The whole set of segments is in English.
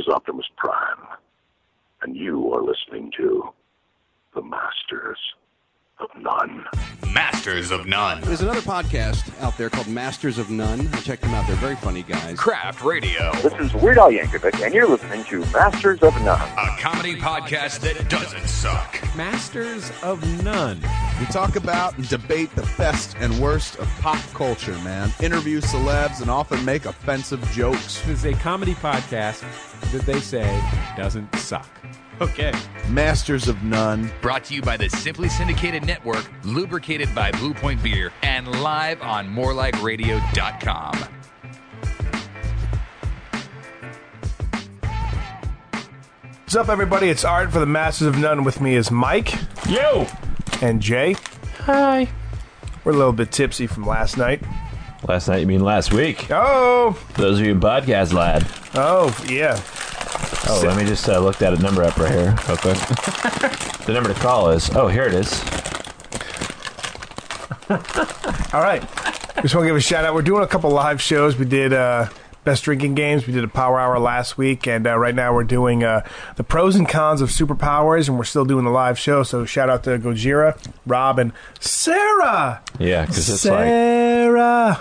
is Optimus Prime, and you are listening to The Masters of None. Masters of None. There's another podcast out there called Masters of None. Check them out. They're very funny guys. Craft Radio. This is Weird Al Yankovic, and you're listening to Masters of None. A comedy podcast that doesn't suck. Masters of None. We talk about and debate the best and worst of pop culture, man. Interview celebs and often make offensive jokes. This is a comedy podcast that they say doesn't suck. Okay. Masters of None. Brought to you by the Simply Syndicated Network, lubricated by Blue Point Beer, and live on morelikeradio.com. What's up, everybody? It's Art for the Masters of None. With me is Mike. Yo! And Jay. Hi. We're a little bit tipsy from last night. Last night, you mean last week? Oh! For those of you in podcast land. Oh, yeah. Oh, let me just look that number up right here real quick. The number to call is... Oh, here it is. All right. Just want to give a shout out. We're doing a couple live shows. We did Best Drinking Games. We did a Power Hour last week. And right now we're doing the pros and cons of superpowers. And we're still doing the live show. So shout out to Gojira, Rob, and Sarah. Yeah, because it's Sarah.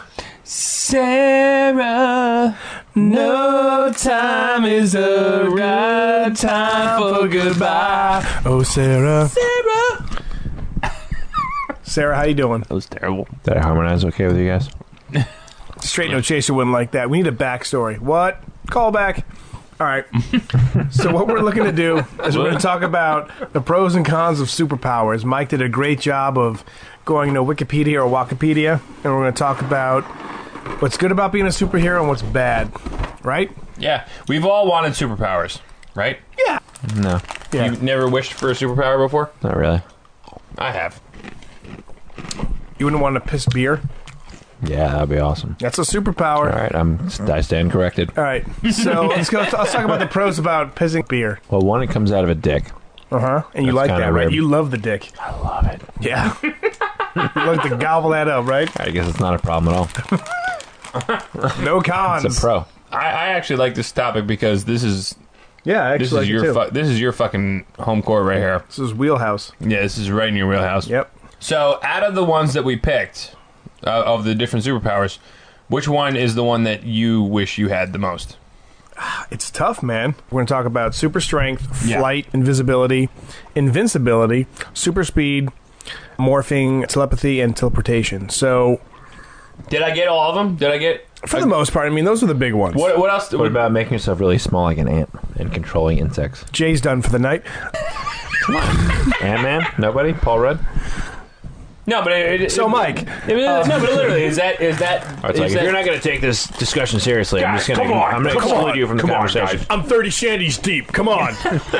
Sarah, no time is the right time for goodbye. Oh, Sarah. Sarah. Sarah, how you doing? That was terrible. Did I harmonize okay with you guys? Straight No Chaser wouldn't like that. We need a backstory. What? Call back. All right. So what we're looking to do is we're going to talk about the pros and cons of superpowers. Mike did a great job of going to Wikipedia or Wikipedia, and we're going to talk about what's good about being a superhero and what's bad. Right? Yeah. We've all wanted superpowers, right? Yeah. No. Yeah. You've never wished for a superpower before? Not really. I have. You wouldn't want to piss beer? Yeah, that'd be awesome. That's a superpower. All right, I stand corrected. All right. So let's talk about the pros about pissing beer. Well, one, it comes out of a dick. Uh-huh. And you That's like kinda that, right? rare. You love the dick. I love it. Yeah. You like to gobble that up, right? I guess it's not a problem at all. No cons. It's a pro. I actually like this topic because this is Yeah, I this actually is like it your too. this is your fucking home court right here. This is Wheelhouse. Yeah, this is right in your wheelhouse. Yep. So, out of the ones that we picked of the different superpowers, which one is the one that you wish you had the most? It's tough, man. We're going to talk about super strength, Yeah. flight, invisibility, invincibility, super speed, morphing, telepathy, and teleportation. So, Did I get all of them? Did I get? for the most part, I mean, those are the big ones. What else? What about making yourself really small like an ant and controlling insects? Jay's done for the night. Ant-Man? Nobody? Paul Rudd? No, but Mike. No, but literally, is that? Or it's like, if you're not going to take this discussion seriously, I'm just going to exclude you from the conversation. I'm 30 shandies deep. Come on.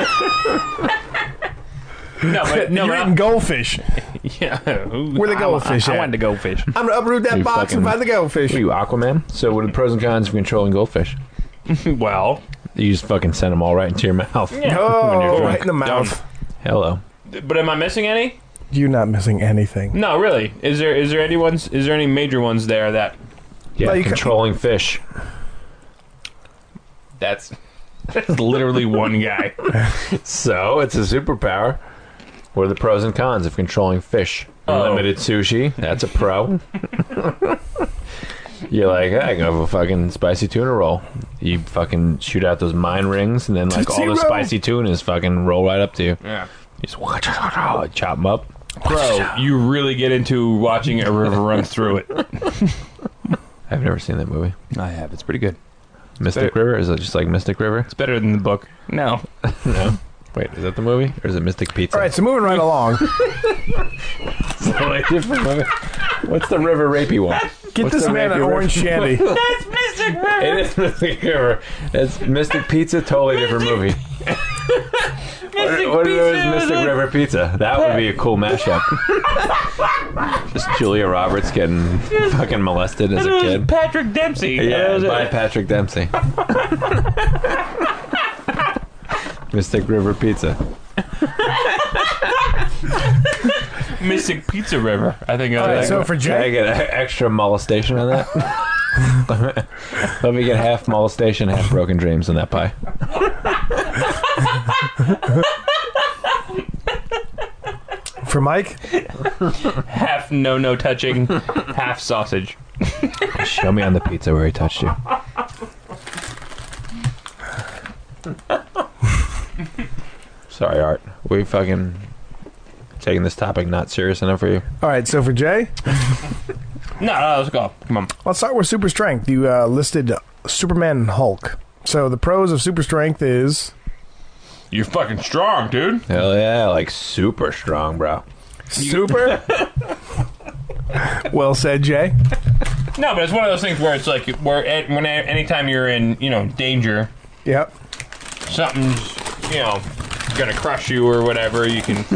You're eating goldfish. Yeah, Where the goldfish at? I wanted to goldfish. I'm going to uproot that You box and fucking- find the goldfish. What are you, Aquaman? So what are the pros and cons of controlling goldfish? Well, You just fucking send them all right into your mouth. Yeah. When Oh, you're drunk. right in the mouth. Hello. but am I missing any? You're not missing anything. No, really. Is there any major ones there that Yeah, Well, you controlling fish. that's literally one guy? So it's a superpower. What are the pros and cons of controlling fish? Unlimited sushi. That's a pro. You're like, hey, I can have a fucking spicy tuna roll. You fucking shoot out those mine rings, and then like all the Tootsie Roll. spicy tunas fucking roll right up to you. Yeah. You just chop them up. Bro, you really get into watching a river run through it. I've never seen that movie. I have. It's pretty good. Mystic River? Is it just like Mystic River? It's better than the book. No. No. Wait, is that the movie? Or is it Mystic Pizza? All right, so moving right along. Totally different movie. What's the river rapey one? Get What's this the man an rapey orange river? shandy. That's Mystic River. It is Mystic River. It's Mystic Pizza, totally different movie. What is Mystic River Pizza? That would be a cool mashup. Just Julia Roberts getting fucking molested as a kid. Patrick Dempsey. Yeah, by Patrick Dempsey. Mystic River Pizza. Mystic Pizza River. I think. All right, so for Can I Jay, get extra molestation on that? Let me get half molestation, half broken dreams in that pie. For Mike? Half no touching, half sausage. Show me on the pizza where he touched you. Sorry, Art. We fucking taking this topic not serious enough for you? All right, so for Jay? No, let's go. Come on. Let's start with super strength. You listed Superman and Hulk. So the pros of super strength is... You're fucking strong, dude. Hell yeah, like super strong, bro. Super? Well said, Jay. No, but it's one of those things where it's like, anytime you're in, danger, Yep. something's, gonna crush you or whatever, you can...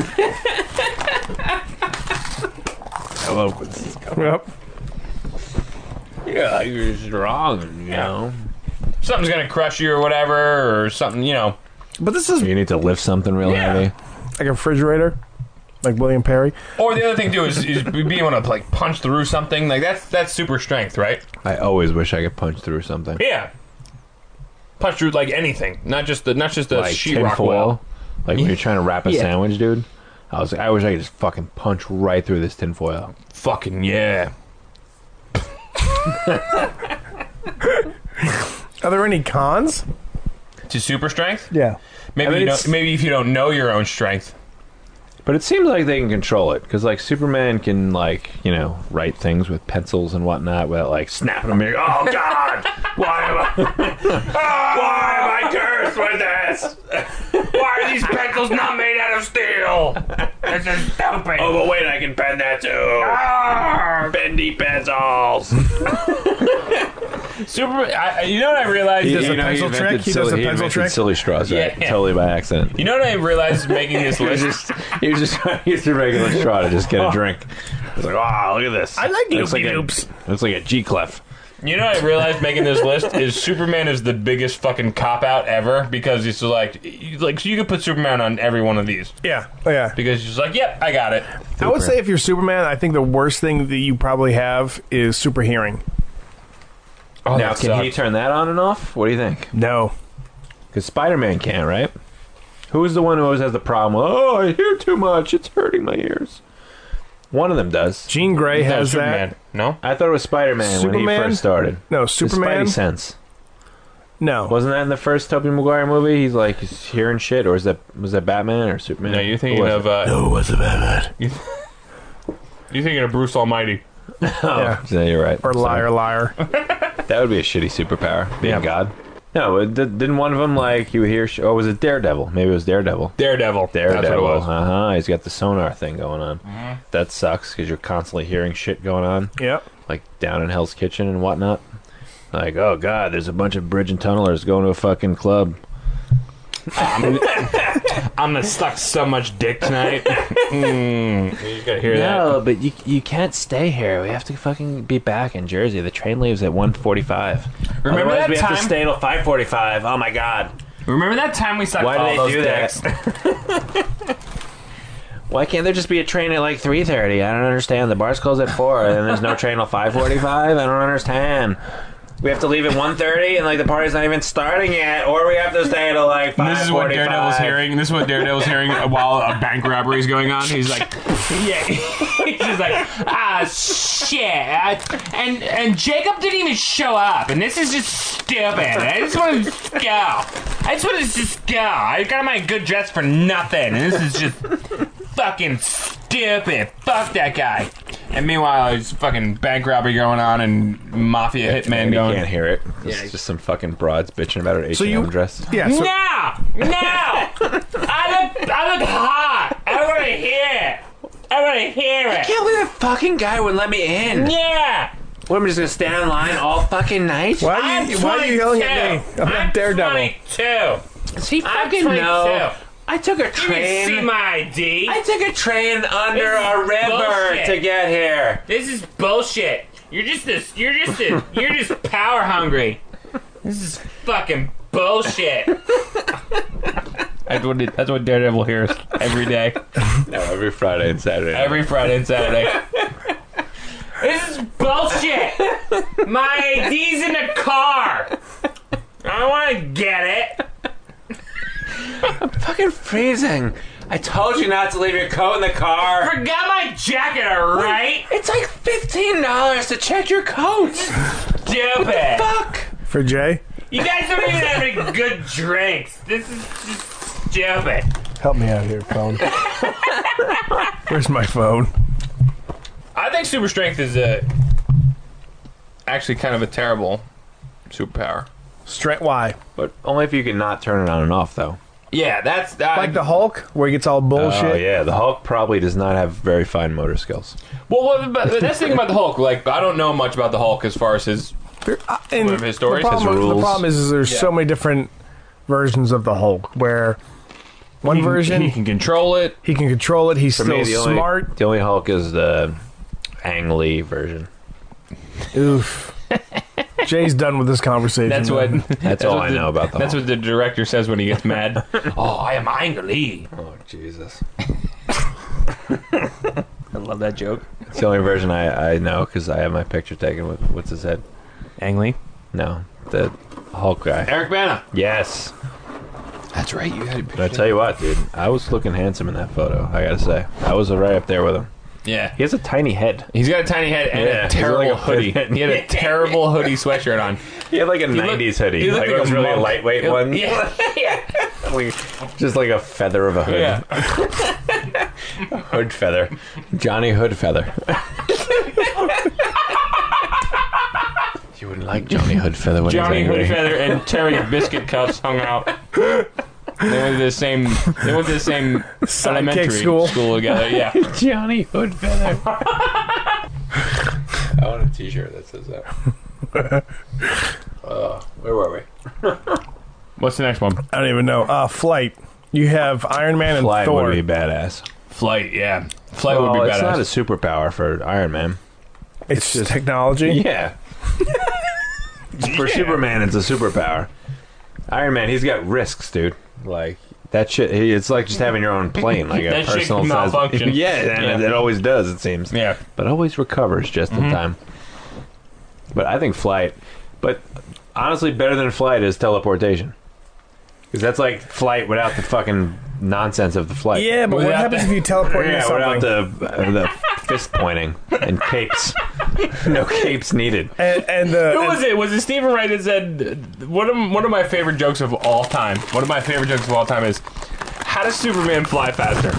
I love where this is going. Yep. Yeah, you're strong, you know. Something's gonna crush you or whatever, or something, But this is You need to lift something real heavy. like a refrigerator, like William Perry. Or the other thing, too, is being able to, like, punch through something. Like, that's super strength, right? I always wish I could punch through something. Yeah. Punch through, like, anything. Not just the Like sheetrock tinfoil. well. Like when you're trying to wrap a Yeah. sandwich, dude. I wish I could just fucking punch right through this tinfoil. Fucking yeah. Are there any cons? To super strength? Yeah. Maybe I mean, it's- maybe if you don't know your own strength. But it seems like they can control it, because like Superman can write things with pencils and whatnot without like snapping them. Oh God, why am I cursed with this? Why are these pencils not made out of steel? This is stupid. Oh, but wait, I can pen that too. Bendy pencils. You know what I realized? He does a pencil trick? He does a pencil trick? Silly straws, right? Yeah. Totally by accident. You know what I realized making this list? He was just trying to use a regular straw to just get a drink. It's like, oh, look at this. I like Looks like loopy-loops. Looks like a G-clef. You know what I realized making this list is Superman is the biggest fucking cop-out ever, because it's like so you could put Superman on every one of these. Yeah. Oh, yeah. Because he's just like, yep, I got it. I would say if you're Superman, I think the worst thing that you probably have is super hearing. Oh, Now, that can he sucks. turn that on and off? What do you think? No. Because Spider-Man can't, right? Who's the one who always has the problem? Oh, I hear too much. It's hurting my ears. One of them does. Jean Grey No, has Superman. that. No? I thought it was Spider-Man when he Superman? first started. No, His Superman. Spidey sense. No. Wasn't that in the first Tobey Maguire movie? He's like he's hearing shit, or was that Batman or Superman? No, you're thinking Who was of... it? No, it wasn't Batman. You're thinking of Bruce Almighty. Yeah. Yeah, you're right. Or Sorry. liar. That would be a shitty superpower. Being Yeah. God. No, didn't one of them like you would hear? Oh, was it Daredevil? Maybe it was Daredevil. Daredevil. Daredevil. That's what it was. He's got the sonar thing going on. That sucks because you're constantly hearing shit going on, Yep. like down in Hell's Kitchen and whatnot. Like, oh god, there's a bunch of bridge and tunnelers going to a fucking club. I'm gonna suck so much dick tonight. You just gotta hear that. but you can't stay here. We have to fucking be back in Jersey. The train leaves at 1:45. Remember Otherwise, that we have to time? stay till 5:45. Oh my god. Remember that time we sucked Why do all they those do dicks? that? Why can't there just be a train at like 3:30? I don't understand. The bar's closed at 4 and there's no train till 5:45. I don't understand. We have to leave at 1:30 and like the party's not even starting yet, or we have to stay till like 5:45. This is what Daredevil's hearing. This is what Daredevil's hearing while a bank robbery is going on. He's like, yeah. He's just like, shit. And Jacob didn't even show up, and this is just stupid. I just want to just go. I got my good dress for nothing, and this is just fucking stupid. Fuck that guy. And meanwhile, there's fucking bank robbery going on and mafia hitman You going. can't hear it. It's just some fucking broads bitching about her H&M dress. Yeah. So, No! I look hot! I want to hear it! I can't believe that fucking guy wouldn't let me in. Yeah! What, am I just gonna stand in line all fucking night? why are you yelling at me? I'm not Daredevil. 22. Does he I'm fucking 22. know? I took a You didn't see train. my ID. I took a train under This is a river bullshit. to get here. This is bullshit. You're just power hungry. This is fucking bullshit. That's what Daredevil hears every day. No, every Friday and Saturday. Every Friday and Saturday. This is bullshit. My ID's in the car. I want to get it. I'm fucking freezing. I told you not to leave your coat in the car. Forgot my jacket, alright? It's like $15 to check your coat. Stupid. Fuck. For Jay? You guys don't even have any good drinks. This is just stupid. Help me out here, phone. Where's my phone? I think super strength is actually kind of a terrible superpower. Strength? Why? But only if you can not turn it on and off, though. Yeah, that's Like the Hulk, where he gets all bullshit? Oh, yeah. The Hulk probably does not have very fine motor skills. Well, but that's the thing about the Hulk. Like, I don't know much about the Hulk as far as his And his stories, the problem, his rules. The problem is there's so many different versions of the Hulk, where one version, he can control it. he can control it, he's For still me, smart. The only Hulk is the Ang Lee version. Oof. Jay's done with this conversation. That's what. That's all I know about the That's Hulk. what the director says when he gets mad. Oh, I am Ang Lee. Oh, Jesus. I love that joke. It's the only version I know because I have my picture taken with, what's his head? Ang Lee? No, the Hulk guy. Eric Bana. Yes. That's right. You had a But I tell you what, dude, I was looking handsome in that photo, I gotta say. I was right up there with him. Yeah. He has a tiny head. He's got a tiny head and Yeah, a he's terrible like a hoodie. hoodie. He had a terrible hoodie sweatshirt on. He had like a looked- 90s hoodie. he looked Like like it was a really a monk. lightweight one. Yeah. Yeah. Just like a feather of a hood. Yeah. Hood feather. Johnny Hood feather. You wouldn't like Johnny Hood feather when Johnny he's angry. Hood Feather and Terry Biscuit Cups hung out. They went to the same. They went to the same elementary school. together. Yeah. Johnny Hood feather. I want a T-shirt that says that. Where were we? What's the next one? I don't even know. Flight. You have Iron Man and Flight Thor. would be badass. Flight. Yeah. Flight would be It's not a badass. superpower for Iron Man. It's just technology. Yeah. For Superman, it's a superpower. Iron Man, he's got risks, dude. Like that shit. It's like just having your own plane, like a That shit personal can size. malfunction. Yeah, and it always does. It seems. Yeah. But always recovers just in time. But I think flight. But honestly, better than flight is teleportation. Because that's like flight without the fucking nonsense of the flight. Yeah, but what Without happens the- if you teleport into Yeah, something? without the fist pointing and capes. No capes needed. and Who was it? Was it Stephen Wright that said one of my favorite jokes of all time? One of my favorite jokes of all time is, how does Superman fly faster?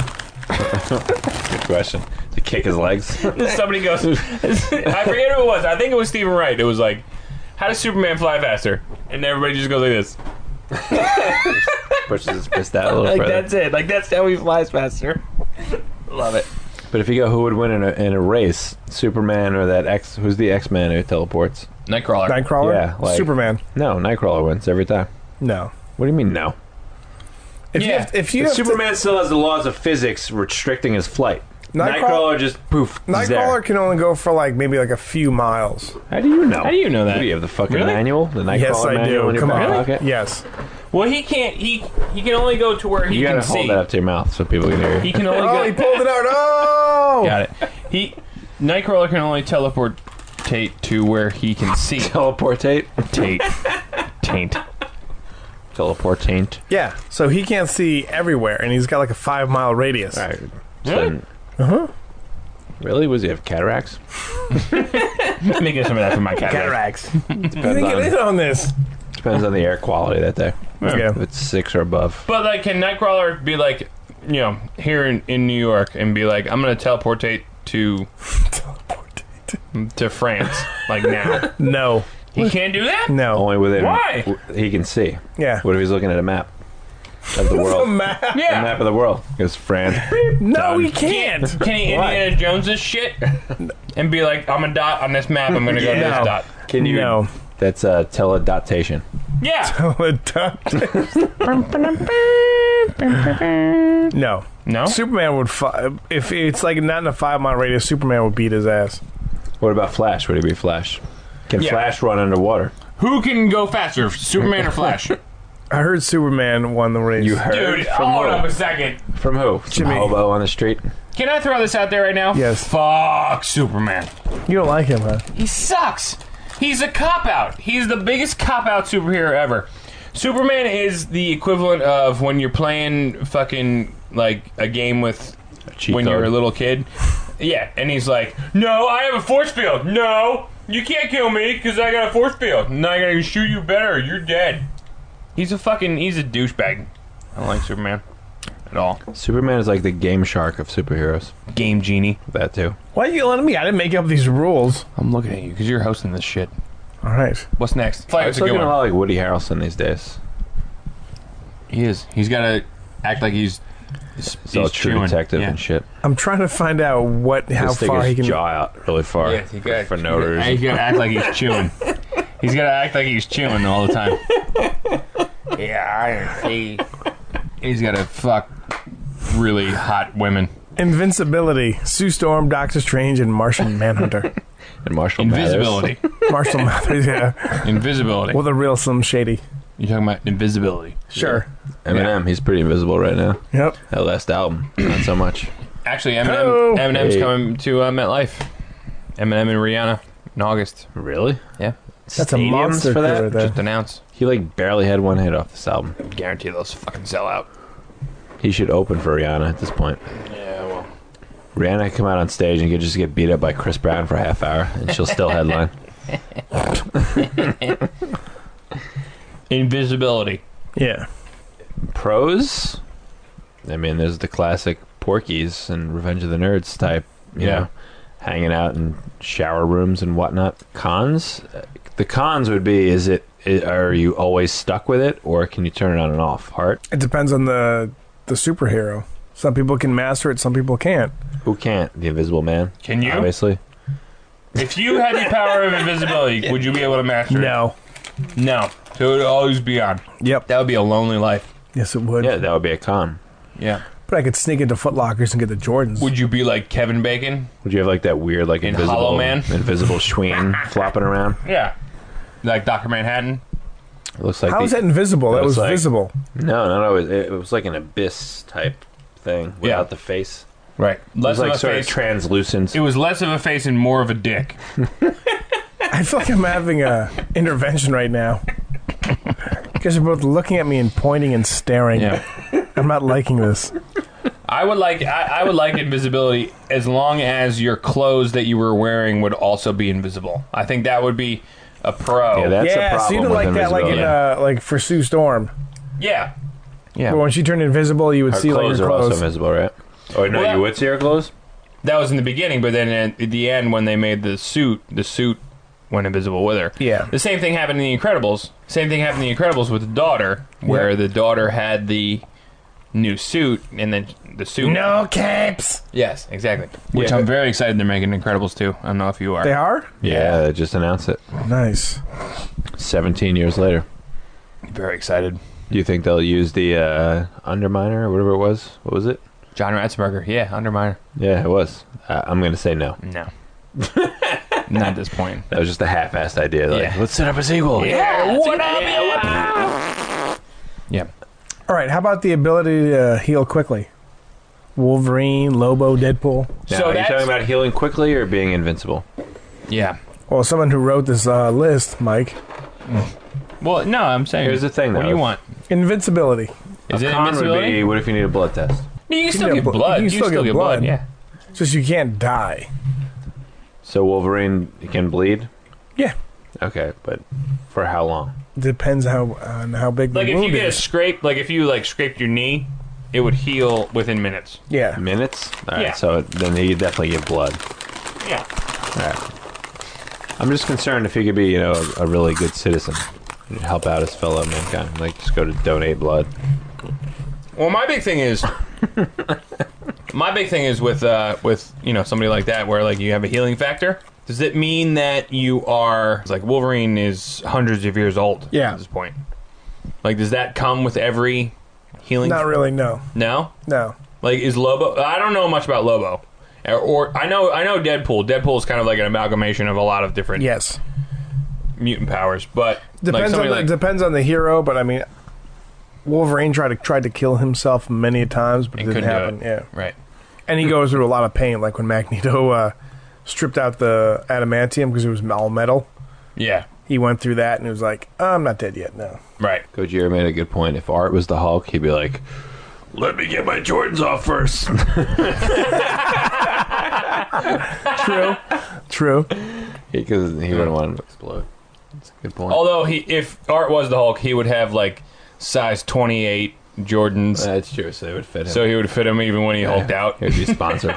Good question. To kick his legs. Somebody goes, I forget who it was. I think it was Stephen Wright. It was like, how does Superman fly faster? And everybody just goes like this. Pushes his fist out a little Like further. that's it. Like that's how he flies faster. Love it. But if you go, who would win in a race? Superman or that X? Who's the X-Man who teleports? Nightcrawler. Nightcrawler? Yeah, like- Superman. No, Nightcrawler wins every time. No. What do you mean no? If you Yeah. have, if you have Superman still has the laws of physics restricting his flight. Nightcrawler- Nightcrawler just poof. he's there. Nightcrawler can only go for like maybe like a few miles. How do you know? How do you know that? What, do you have the fucking Really? manual? The Nightcrawler Yes, I manual do. in your Come back on. pocket? Yes. Well, he can't. He can only go to where he You can gotta hold see. that up to your mouth so people can hear you. He can only Oh, he go. pulled it out. Oh! Got it. Nightcrawler can only teleport to where he can see. Teleportate? Taint. Teleportate. Yeah. So he can't see everywhere, and he's got like a 5-mile radius. All right. Really? Really? Was he have cataracts? Making some of that for my cat. Cataracts. You Depends didn't get in on this. Depends on the air quality that day. Yeah. If it's 6 or above. But like, can Nightcrawler be like, here in New York and be like, I'm gonna teleportate to France like now? No. He can't do that. No. Only within. Why? He can see. Yeah. What if he's looking at a map of the A world? map. A Yeah. map of the world. Because France. No, Done. he can't. Can he Indiana Jones this shit and be like, I'm a dot on this map. I'm gonna go to No. this dot. Can you? No. That's teledotation. Yeah. No. No. Superman would if it's like not in a 5-mile radius. Superman would beat his ass. What about Flash? Would he be Flash? Can Yeah. Flash run underwater? Who can go faster, Superman or Flash? I heard Superman won the race. You heard Dude, from hold who? up a second. From who? Some Jimmy. hobo on the street. Can I throw this out there right now? Yes. Fuck Superman. You don't like him, huh? He sucks. He's a cop-out. He's the biggest cop-out superhero ever. Superman is the equivalent of when you're playing fucking, like, a game with... when you're a little kid. Yeah, and he's like, no, I have a force field. No, you can't kill me because I got a force field. Now I gotta shoot you better. You're dead. He's a douchebag. I don't like Superman at all. Superman is like the Game Shark of superheroes. Game Genie. That too. Why are you letting me? I didn't make up these rules. I'm looking at you because you're hosting this shit. All right. What's next? It's looking a lot like Woody Harrelson these days. He is. He's got to act like he's all True Detective and shit. I'm trying to find out how far he can jaw out really far. Yeah, for no reason. He's got to act like he's chewing. He's got to act like he's chewing all the time. Yeah, I see. He's got to fuck really hot women. Invincibility, Sue Storm, Doctor Strange, and Martian Manhunter. And Marshall Invisibility. Marshall Mathers, yeah. Invisibility. With a real Slim Shady. You're talking about invisibility. Sure. Eminem, he's pretty invisible right now. Yep. That last album, not so much. Actually, Eminem's coming to MetLife. Eminem and Rihanna in August. Really? Yeah. That's a monster for that. Just announced. He like barely had one hit off this album. Guarantee those fucking sell out. He should open for Rihanna at this point. Yeah, well. Rihanna could come out on stage and could just get beat up by Chris Brown for a half hour, and she'll still headline. Invisibility. Yeah. Pros? I mean, there's the classic Porky's and Revenge of the Nerds type, you know, hanging out in shower rooms and whatnot. Cons? The cons would be, are you always stuck with it, or can you turn it on and off? Heart? It depends on the superhero. Some people can master it, some people can't. Who can't? The Invisible Man? Can you? Obviously. If you had the power of invisibility, would you be able to master it? No. No. So it would always be on. Yep. That would be a lonely life. Yes, it would. Yeah, that would be a con. Yeah. But I could sneak into Foot Lockers and get the Jordans. Would you be like Kevin Bacon? Would you have like that weird, like In invisible Hollow Man? invisible Schween flopping around? Yeah. Like Dr. Manhattan? It looks like How is that invisible? That was like, visible. No. It was like an abyss type thing without the face. Right. It was like sort of translucent. It was less of a face and more of a dick. I feel like I'm having a intervention right now. You guys are both looking at me and pointing and staring. Yeah. I'm not liking this. I would like invisibility as long as your clothes that you were wearing would also be invisible. I think that would be a pro. Yeah, that's a problem. So you don't like that, like in like for Sue Storm. Yeah. Yeah. But when she turned invisible, you would Her see like clothes her are clothes. also invisible, right? Oh no, Well, you would see her clothes. That was in the beginning, but then at the end when they made the suit went invisible with her. Yeah. The same thing happened in The Incredibles. Same thing happened in The Incredibles with the daughter, where the daughter had the new suit, and then the suit... No capes! Yes, exactly. Which I'm very excited they're making Incredibles 2. I don't know if you are. They are? Yeah, they just announced it. Nice. 17 years later. Very excited. Do you think they'll use the Underminer or whatever it was? What was it? John Ratzenberger. Yeah, Underminer. Yeah, it was. I'm going to say no. No. Not at this point. That was just a half-assed idea. Like, let's set up a sequel. Yeah, what up? Yeah. All right, how about the ability to heal quickly? Wolverine, Lobo, Deadpool. Now, So are you that's- talking about healing quickly or being invincible? Yeah. Well, someone who wrote this list, Mike. Well, no, I'm saying... Here's the thing, What though. do you want? Invincibility. Is it Con would invincibility? be, what if you need a blood test? You can still get get blo- blood. you can You can still get blood, yeah. Just you can't die. So Wolverine can bleed? Yeah. Okay, but for how long? Depends on how big the Like if wound you get a is. scrape, like if you like scraped your knee, it would heal within minutes. Yeah. Minutes? All right, Yeah. so then you definitely get blood. Yeah. All right. I'm just concerned if he could be, a really good citizen and help out his fellow mankind. Like, just go to donate blood. Well, my big thing is with somebody like that where like you have a healing factor. Does it mean that you are like Wolverine is hundreds of years old Yeah. at this point? Like, does that come with every healing? Not really, no. No. No. Like, is Lobo? I don't know much about Lobo, or I know Deadpool. Deadpool is kind of like an amalgamation of a lot of different Yes. mutant powers, but Depends depends on the hero, but I mean, Wolverine tried to kill himself many times, but it didn't couldn't happen. do Yeah. it. Right. And he goes through a lot of pain, like when Magneto stripped out the adamantium because it was all metal. Yeah. He went through that and he was like, I'm not dead yet, no. Right. Gojira made a good point. If Art was the Hulk, he'd be like, let me get my Jordans off first. True. Because he wouldn't want him to explode. That's a good point. Although, if Art was the Hulk, he would have, like, size 28 Jordans. That's true, so they would fit him. So he would fit him even when he hulked out. He would be sponsored.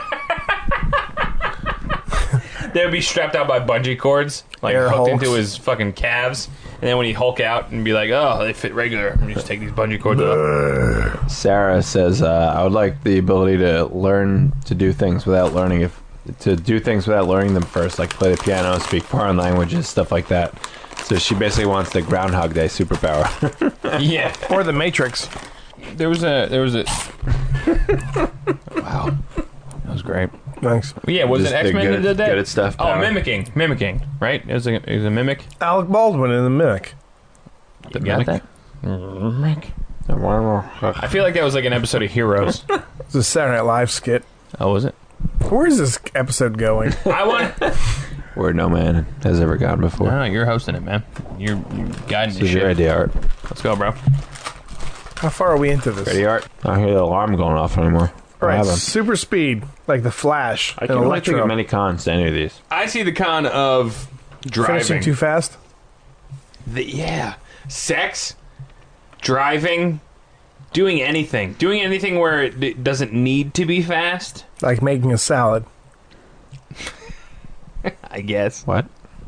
They would be strapped out by bungee cords, like Air hooked Hulks. into his fucking calves. And then when he hulk out and be like, oh, they fit regular, and you just take these bungee cords off. Sarah says, I would like the ability to learn to do things without learning them first, like play the piano, speak foreign languages, stuff like that. So she basically wants the Groundhog Day superpower. Yeah. Or the Matrix. There was a. Wow. That was great. Thanks. Yeah, was Just it X-Men good that did that? good at stuff. Oh, power. mimicking, right? It was a mimic. Alec Baldwin in the Mimic. The got mimic. I feel like that was like an episode of Heroes. It's a Saturday Night Live skit. Oh, was it? Where is this episode going? I want. Where no man has ever gone before. No, you're hosting it, man. You're guiding This the is your shit. idea, Art. Let's go, bro. How far are we into this? Ready, Art? I don't hear the alarm going off anymore. All right, What happened? super speed, like the Flash. I and can't really think Electro. of many cons to any of these. I see the con of driving. Finishing too fast. Yeah. Sex, driving, doing anything where it doesn't need to be fast. Like making a salad. I guess. What?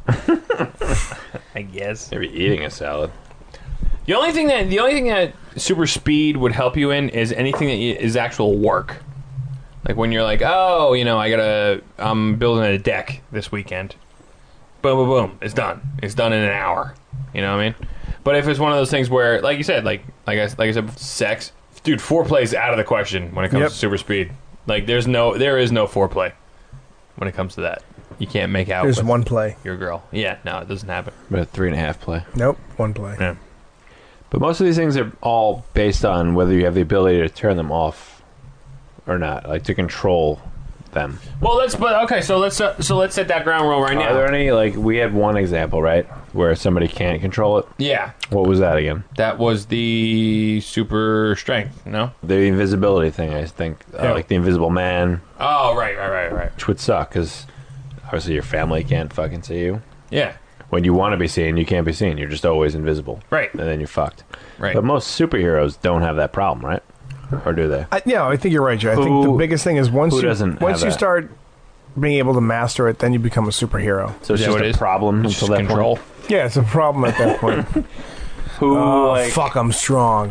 I guess. Maybe eating a salad. The only thing that super speed would help you in is anything that is actual work. Like when you're like, oh, I'm building a deck this weekend. Boom, boom, boom. It's done. It's done in an hour. You know what I mean? But if it's one of those things where, like you said, like I said, sex, dude, foreplay is out of the question when it comes to super speed. Like there is no foreplay when it comes to that. You can't make out There's with one play. your girl. Yeah, no, it doesn't happen. But a 3.5 play. Nope, one play. Yeah. But most of these things are all based on whether you have the ability to turn them off or not, like to control them. Well, let's set that ground rule right Are now. there any, like, we had one example, right, where somebody can't control it? Yeah, What was that again? that was the super strength. No. The invisibility thing, I think. Like the Invisible Man, Oh, right. which would suck, because obviously your family can't fucking see you. Yeah. When you want to be seen, you can't be seen. You're just always invisible. Right. And then you're fucked. Right. But most superheroes don't have that problem, right? Or do they? I think you're right, Joe. I think the biggest thing is once who you doesn't have you that? start being able to master it, then you become a superhero. So it's Is that just what it a is? problem It's until just that control. point. Yeah, it's a problem at that point. Who, Oh, like, fuck, I'm strong.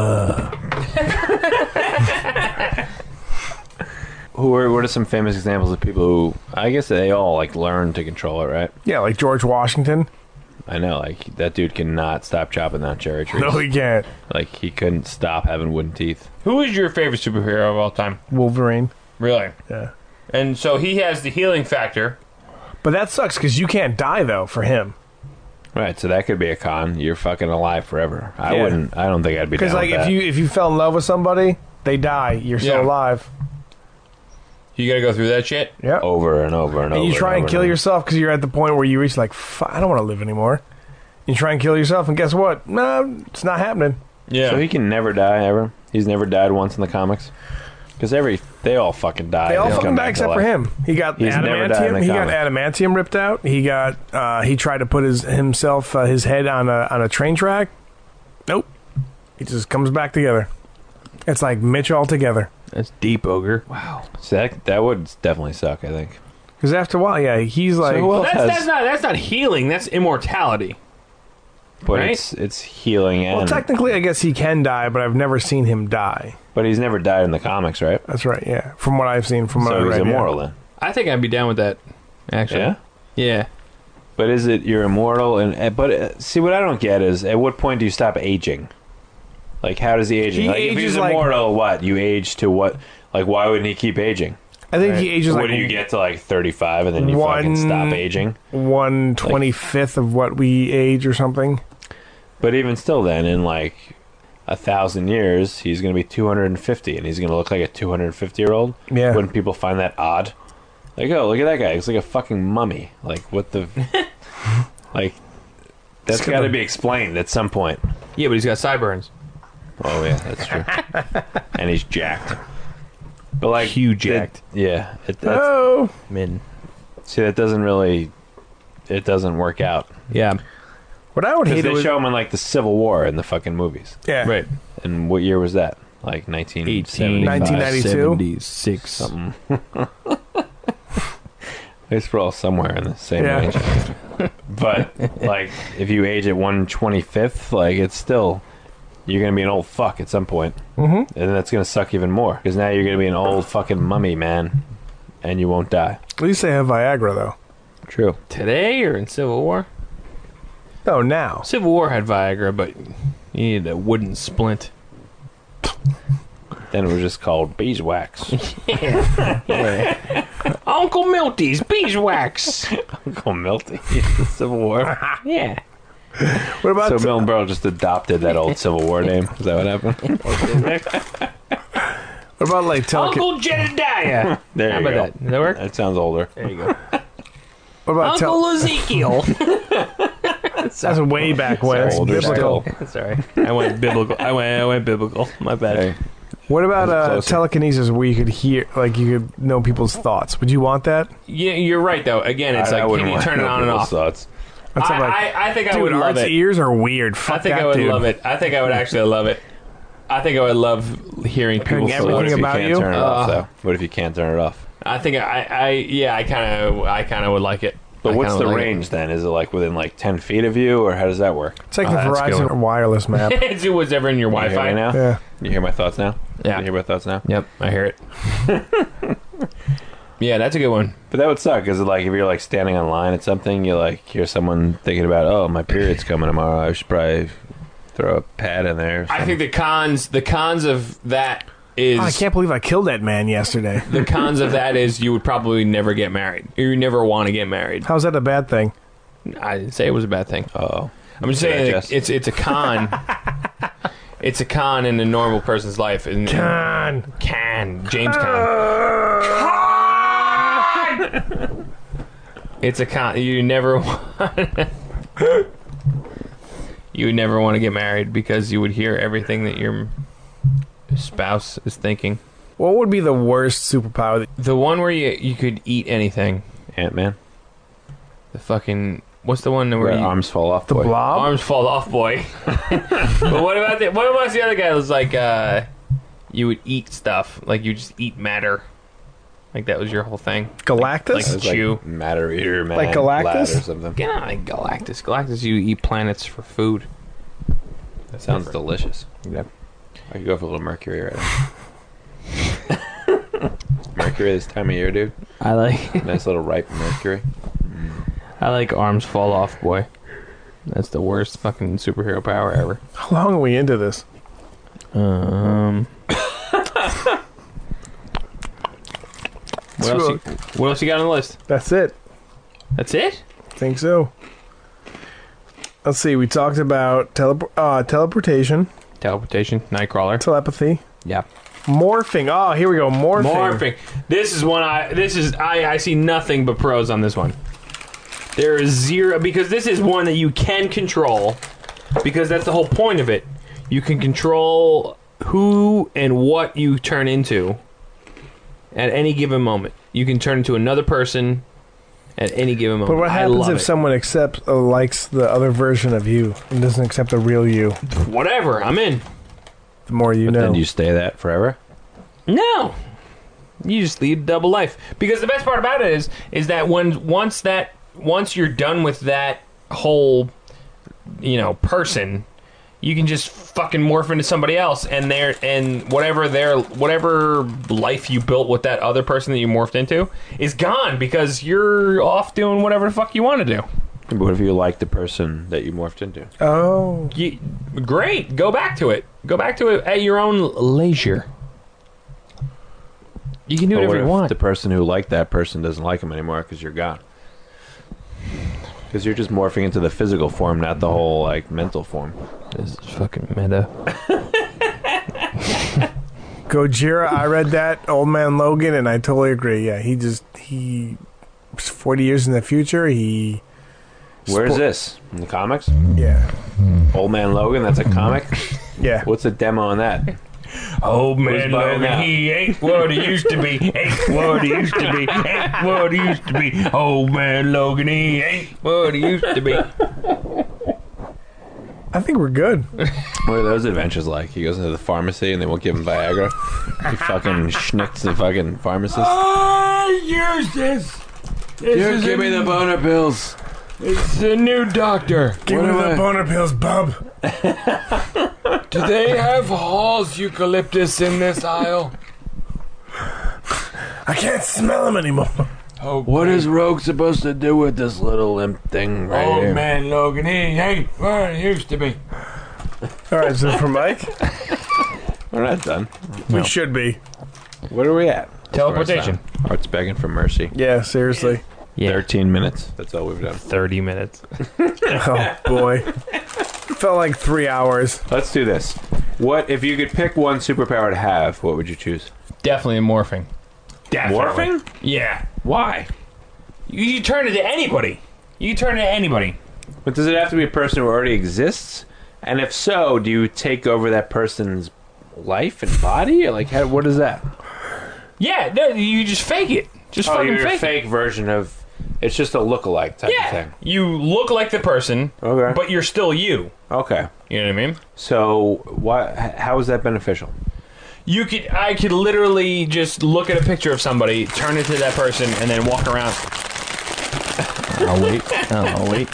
what are some famous examples of people who, I guess they all, like, learn to control it, right? Yeah, like George Washington. I know, like, that dude cannot stop chopping down cherry trees. No, he can't. Like, he couldn't stop having wooden teeth. Who is your favorite superhero of all time? Wolverine. Really? Yeah. And so he has the healing factor. But that sucks because you can't die, though, for him. Right, so that could be a con. You're fucking alive forever. I Yeah. don't think I'd be down Because, like, with that. if you fell in love with somebody, they die. You're still Yeah. alive. You got to go through that shit. Yeah. Over and over and over. And you try and over kill over. yourself because you're at the point where you reach, like, I don't want to live anymore. You try and kill yourself, and guess what? No, it's not happening. Yeah. So he can never die, ever? He's never died once in the comics? Because they all fucking die. They all don't fucking come die back to except for life. him. He got He's never died in adamantium. the He got comic. adamantium ripped out. He got he tried to put his head on a train track. Nope. He just comes back together. It's like Mitch altogether. That's deep, Ogre. Wow. So that would definitely suck, I think. Because after a while, yeah, he's like, who else That's not healing. That's immortality. But Right? it's healing and... well, technically, I guess he can die, but I've never seen him die. But he's never died in the comics, right? That's right. Yeah, from what I've seen, from what I So read, he's yeah. immortal then. I think I'd be down with that. Actually. Yeah? Yeah. But is it you're immortal? But see, what I don't get is, at what point do you stop aging? Like, how does he age? He Like, if ages he's like- immortal, what? You age to what? Like, why wouldn't he keep aging? I think he ages What like do you get to, like, 35 and then you fucking stop aging? 1/25 of what we age or something. But even still then, in, like, 1,000 years, he's going to be 250, and he's going to look like a 250-year-old. Yeah. Wouldn't people find that odd? Like, oh, look at that guy. He's like a fucking mummy. Like, what the... like, that's got to be explained at some point. Yeah, but he's got sideburns. Oh, yeah, that's true. And he's jacked. But, like... Huge jacked. Yeah. That's, Oh. Min. see, that doesn't really... It doesn't work out. Yeah. What I would Because hate they was show him in, like, the Civil War in the fucking movies. yeah. Right. And what year was that? Like 1970? 1992? 76. Something. At least we're all somewhere in the same Yeah. range. But, like, if you age at 1/25th, like, it's still... You're going to be an old fuck at some point. Mm-hmm. And that's going to suck even more. Because now you're going to be an old fucking mummy, man. And you won't die. At least they have Viagra, though. True. Today or in Civil War? Oh, now. Civil War had Viagra, but you needed a wooden splint. Then it was just called beeswax. Uncle Milty's beeswax. Uncle Milty. The Civil War. Yeah. What about So Milton Berle just adopted that old Civil War name. Is that what happened? what about like Uncle Jedediah. There How you about go. that? Does that work? That sounds older. There you go. what about Uncle Ezekiel. that's way back when. It's Older biblical. still. Sorry. I went biblical. I went biblical. My bad. Hey. What about Closer. telekinesis where you could hear, like you could know people's thoughts? Would you want that? Yeah, you're right, though. Again, it's like, can you turn it on and off? Thoughts. That's like, I think I dude, would love Art's it. ears are weird. Fuck I think that I would dude. love it. I think I would actually love it. I think I would love hearing people's everything What thoughts. if you about can't you? turn it off, though? What if you can't turn it off? I think I kind of would like it. But I what's kinda the like it. range then? Is it like within like 10 feet of you, or how does that work? It's like the that's a good Verizon one. wireless map. It's whatever in your Can you hear Wi-Fi me now? Yeah. You hear my thoughts now? Yeah. You hear my thoughts now? Yep, I hear it. Yeah, that's a good one. But that would suck, because like if you're like standing on line at something, you like hear someone thinking about, oh, my period's coming tomorrow. I should probably throw a pad in there. Or I think the cons of that is Oh, I can't believe I killed that man yesterday. the cons of that is you would probably never get married. You never want to get married. How's that a bad thing? I didn't say it was a bad thing. Oh, I'm just saying that it's a con. It's a con in a normal person's life. And Con. James Con. It's a con. You never want. You would never want to get married because you would hear everything that your spouse is thinking. What would be the worst superpower? The one where you could eat anything. Ant-Man. The fucking what's the one where you, arms fall off. The boy. blob? arms fall off, boy? But what about the other guy? That was like you would eat stuff, like you just eat matter, like that was your whole thing. Galactus? Like It's chew. like matter eater, man. Like Galactus? Lad or something. Get out of Galactus. Galactus, you eat planets for food. That sounds delicious. Yep. I could go for a little Mercury right now. Mercury this time of year, dude. I like Nice little ripe Mercury. arms fall off, boy. That's the worst fucking superhero power ever. How long are we into this? What else you got on the list? That's it. That's it? I think so. Let's see. We talked about teleportation, Teleportation, Nightcrawler. telepathy, Yeah. morphing. Oh, here we go. Morphing. Morphing. This is one I see nothing but pros on this one. There is zero, because this is one that you can control, because that's the whole point of it. You can control who and what you turn into at any given moment. You can turn into another person at any given moment. But what I happens love if it. someone likes the other version of you and doesn't accept the real you? Whatever, I'm in. The more you know. Then do you stay that forever? No. You just lead double life. Because the best part about it is that once you're done with that whole, person, you can just fucking morph into somebody else, and whatever life you built with that other person that you morphed into is gone because you're off doing whatever the fuck you want to do. But what if you like the person that you morphed into? Oh. Great. Go back to it. Go back to it at your own leisure. You can do But whatever what you if want. the person who liked that person doesn't like him anymore because you're gone? Because you're just morphing into the physical form, not the whole like mental form. This is fucking meta. Gojira, I read that, Old Man Logan, and I totally agree. Yeah, he's 40 years in the future. Where's this? In the comics? Yeah. Old Man Logan, that's a comic? Yeah. What's the demo on that? Old Who's man buying Logan, that? he ain't what he used to be. Ain't what he used to be. Ain't what he used to be. Old man Logan, he ain't what he used to be. I think we're good. What are those adventures like? He goes into the pharmacy and they won't give him Viagra. He fucking schnicks the fucking pharmacist. Use this. Give me the boner pills. It's a new doctor. Give me the boner pills, bub. Do they have Hall's eucalyptus in this aisle? I can't smell them anymore. Oh, What is Rogue supposed to do with this little limp thing right Old here? man Logan, he ain't what he used to be. All right, so for Mike, We're not done. we should be. What are we at? Teleportation. Art's begging for mercy. Yeah, seriously. Yeah. 13 minutes. That's all we've done. 30 minutes. Oh, boy. Felt like 3 hours. Let's do this. What if you could pick one superpower to have? What would you choose? Definitely morphing. Definitely. Morphing? Yeah. Why? You turn it to anybody. You turn it to anybody. But does it have to be a person who already exists? And if so, do you take over that person's life and body? Or like, what is that? Yeah, no, you just fake it. Just fucking you're a fake fake version of. It's just a look-alike type it. of Yeah. thing. You look like the person, Okay. but you're still you. Okay. You know what I mean? So, how is that beneficial? I could literally just look at a picture of somebody, turn it to that person, and then walk around. I'll wait. I'll wait.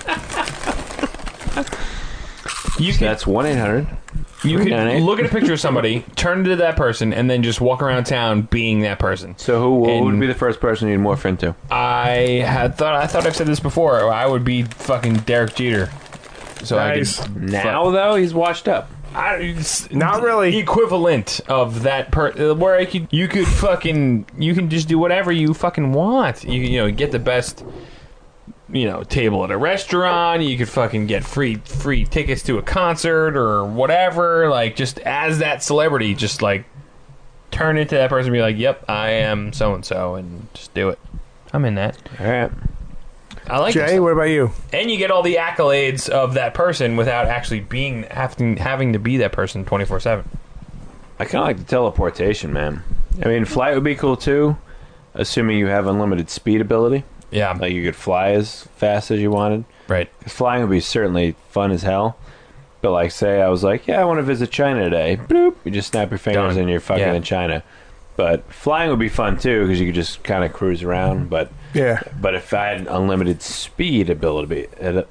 You could, That's 1-800. you could 398. look at a picture of somebody, turn it to that person, and then just walk around town being that person. So who would And- be the first person you'd morph into? I thought I've said this before. I would be fucking Derek Jeter. So Nice. I could Now, though, he's washed up. Not really. equivalent of that where you can just do whatever you fucking want. You know, get the best table at a restaurant. You could fucking get free tickets to a concert or whatever. Like, just as that celebrity, just like turn into that person and be like, yep, I am so and so, and just do it. I'm in that. All right. I like Jay, this. what about you? And you get all the accolades of that person without actually having to be that person 24/7. I kind of like the teleportation, man. I mean, flight would be cool, too, assuming you have unlimited speed ability. Yeah, Like, you could fly as fast as you wanted. right. Flying would be certainly fun as hell. But, like, say I was like, yeah, I want to visit China today. Bloop. You just snap your fingers Done. and you're fucking Yeah. in China. But flying would be fun, too, because you could just kind of cruise around. But if I had unlimited speed ability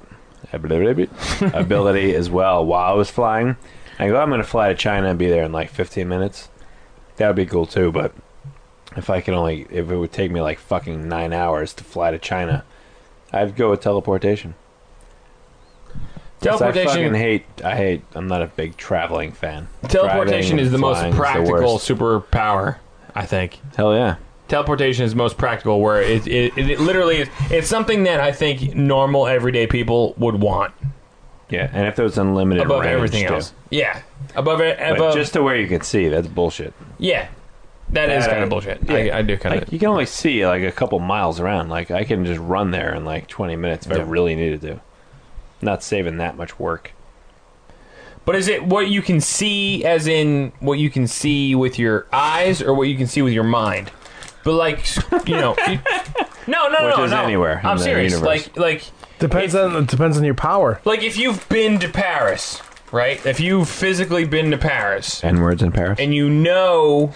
as well while I was flying, I go, I'm going to fly to China and be there in like 15 minutes. That would be cool too. But if it would take me like fucking 9 hours to fly to China, I'd go with teleportation. Teleportation. I'm not a big traveling fan. Teleportation Driving is the and most flying is the practical worst. superpower, I think. Hell yeah. Teleportation is most practical, where it literally is. It's something that I think normal, everyday people would want Yeah, and if there was unlimited above range, everything too. else. Yeah, above But just to where you can see, that's bullshit. yeah, that is kind of bullshit. Yeah. I do kind of. Like, you can only see like a couple miles around. Like, I can just run there in like 20 minutes if I Yeah. really needed to. Not saving that much work. But is it what you can see, as in what you can see with your eyes, or what you can see with your mind? But like, no, Which is anywhere in I'm the serious. universe. Like Depends on your power. Like, if you've been to Paris, right? If you've physically been to Paris, N-words in Paris. and you know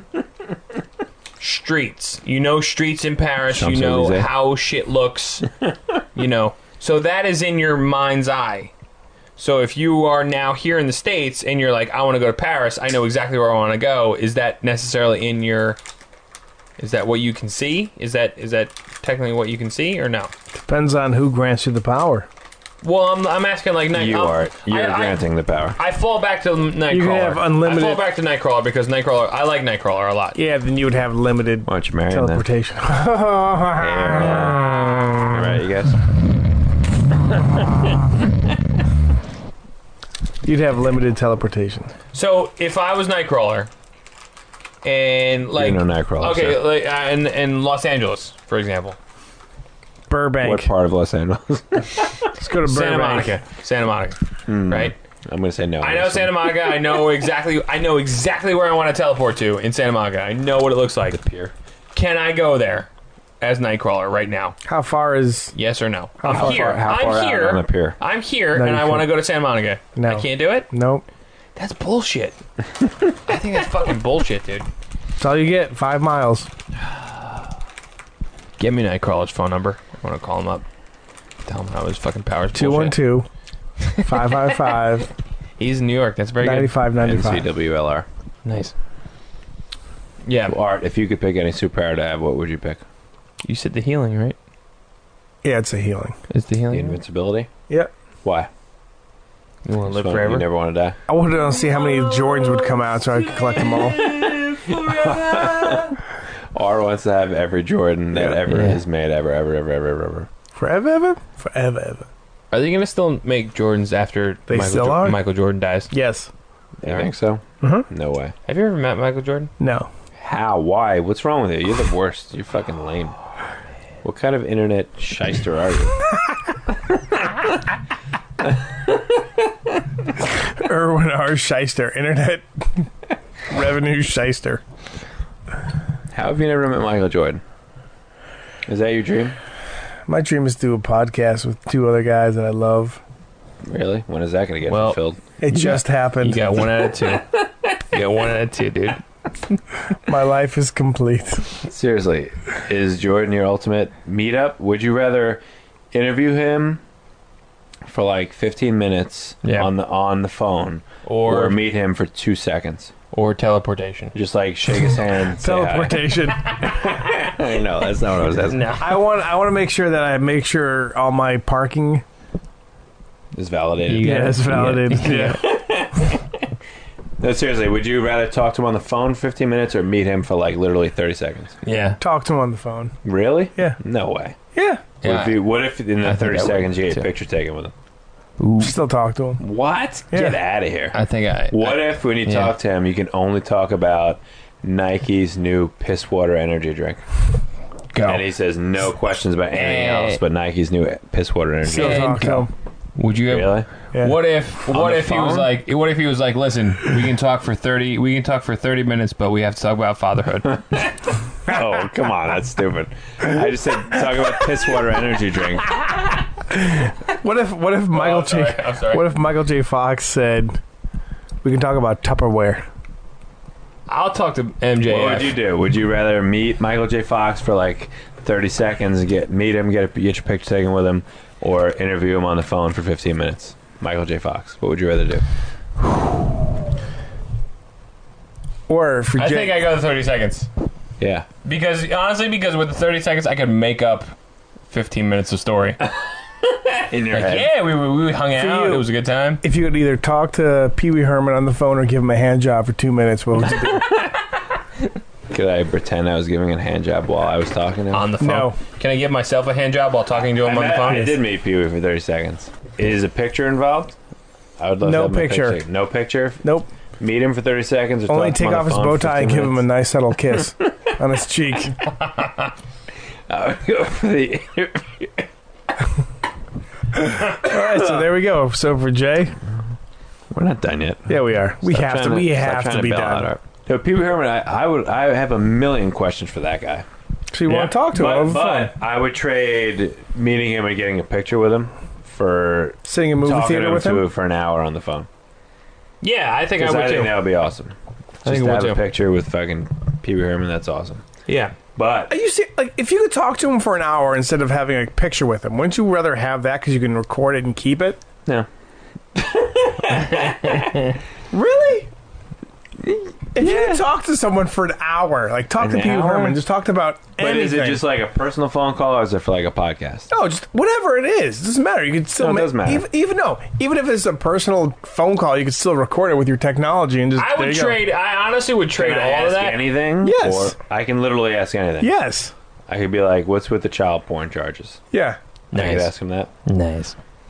streets, streets in Paris, you know Champs-Élysées. how shit looks, so that is in your mind's eye. So if you are now here in the States and you're like, I want to go to Paris, I know exactly where I want to go. Is that necessarily in your? Is that what you can see? Is that technically what you can see, or no? Depends on who grants you the power. Well, I'm asking like You're granting the power. I fall back to Nightcrawler. You can have unlimited- I fall back to Nightcrawler because I like Nightcrawler a lot. Yeah, then you would have limited Why don't you marry him then? teleportation. All right, you guys. You'd have limited teleportation. So if I was Nightcrawler, and like You're no Nightcrawler, okay, sir. like in Los Angeles, for example, Burbank. What part of Los Angeles? Let's go to Santa Burbank. Monica, right? I'm gonna say no. I know Santa Monica. I know exactly where I want to teleport to in Santa Monica. I know what it looks like. The pier. Can I go there as Nightcrawler right now? How far is... Yes or no? How I'm here. How far I'm here. out on the pier? I'm here, No, and you I want to can't. go to Santa Monica. No. I can't do it. Nope. That's bullshit. I think that's fucking bullshit, dude. That's all you get. 5 miles. Give me Nightcrawler's phone number. I want to call him up. Tell him how his fucking powers bullshit. 212-555-9595. He's in New York. That's very good. NCWLR. Nice. Yeah. Art, if you could pick any superpower to have, what would you pick? You said the healing, right? Yeah, it's a healing. Is the The healing? invincibility? Yep. Why? You want to live You forever? never want to die? I wanted to see how many Jordans would come out so I could collect them all. Art wants to have every Jordan that ever Yeah. is made, ever. Forever, ever? Forever, ever. Are they going to still make Jordans after They still are? Michael Jordan dies? Yes. You think so? Mhm. No way. Have you ever met Michael Jordan? No. How? Why? What's wrong with you? You're the worst. You're fucking lame. What kind of internet shyster are you? Erwin R. Shyster. Internet revenue shyster. How have you never met Michael Jordan? Is that your dream? My dream is to do a podcast with 2 other guys that I love. Really? When is that going to get Well, fulfilled? It just happened. You got 1 out of 2. You got 1 out of 2, dude. My life is complete. Seriously, is Jordan your ultimate meetup? Would you rather interview him for like 15 minutes on the phone, or meet him for 2 seconds, or teleportation? Just like shake his hand. And say hi. Teleportation. I know that's not what I was asking. No. I want to make sure that I make sure all my parking Is validated. is validated. Yeah. No, seriously, would you rather talk to him on the phone for 15 minutes or meet him for like literally 30 seconds? Yeah. Talk to him on the phone. Really? Yeah. No way. Yeah. What if in the I think 30 I would seconds you get a too. picture taken with him? Still talk to him. What? Yeah. Get out of here. I think What if when you talk to him, you can only talk about Nike's new piss water energy drink? Go. And he says no questions about anything else but Nike's new piss water energy Still drink. talk to him. Would you? Really? Yeah. What if he was phone? like? What if he was like, listen, we can talk for 30 minutes, but we have to talk about fatherhood. Oh, come on, that's stupid. I just said talk about piss water energy drink. What if Michael I'm sorry. What if Michael J. Fox said we can talk about Tupperware? I'll talk to MJF. What would you do? Would you rather meet Michael J. Fox for like 30 seconds and get your picture taken with him, or interview him on the phone for 15 minutes? Michael J. Fox. What would you rather do? Or for I think I go to 30 seconds. Yeah. Because with the 30 seconds, I could make up 15 minutes of story. In your head. Yeah, we hung out. you- It was a good time. if you could either talk to Pee Wee Herman on the phone or give him a hand job for 2 minutes, what would you do? Could I pretend I was giving a hand job while I was talking to him? On the phone. No. Can I give myself a hand job while talking to him on the phone? I did meet Pee Wee for 30 seconds. Is a picture involved? I would love No to have my picture. picture. No picture? Nope. Meet him for 30 seconds or Only talk to him take on off the his phone bow for tie and 15 give him a minutes? nice subtle kiss on his cheek. I would go for the interview. All right, so there we go. So for Jay, We're not done yet. yeah, we are. We Stop have to. trying We stop have trying to be bail out done. our- No, Pee Wee Herman, I have a million questions for that guy. So you want to talk to him over the phone? But I would trade meeting him and getting a picture with him for Sitting in a movie talking theater to him with him? for an hour on the phone. Yeah, I think I Because would I think too. that would be awesome. think Just it to would have a too. picture with fucking Pee Wee Herman, that's awesome. Yeah. But You see, like, if you could talk to him for an hour instead of having a picture with him, wouldn't you rather have that because you can record it and keep it? no. Really? If you could talk to someone for an hour, like talk to An Pee Wee hour? Herman, just talk about But anything. is it just like a personal phone call or is it for like a podcast? No, just whatever it is. It doesn't matter. You could still No, it does matter. Even if it's a personal phone call, you could still record it with your technology and just. I would trade. I honestly would trade Can I all of ask that. anything? Yes. Or I can literally ask anything. Yes. I could be like, what's with the child porn charges? Yeah. I could Nice. ask him that. Nice.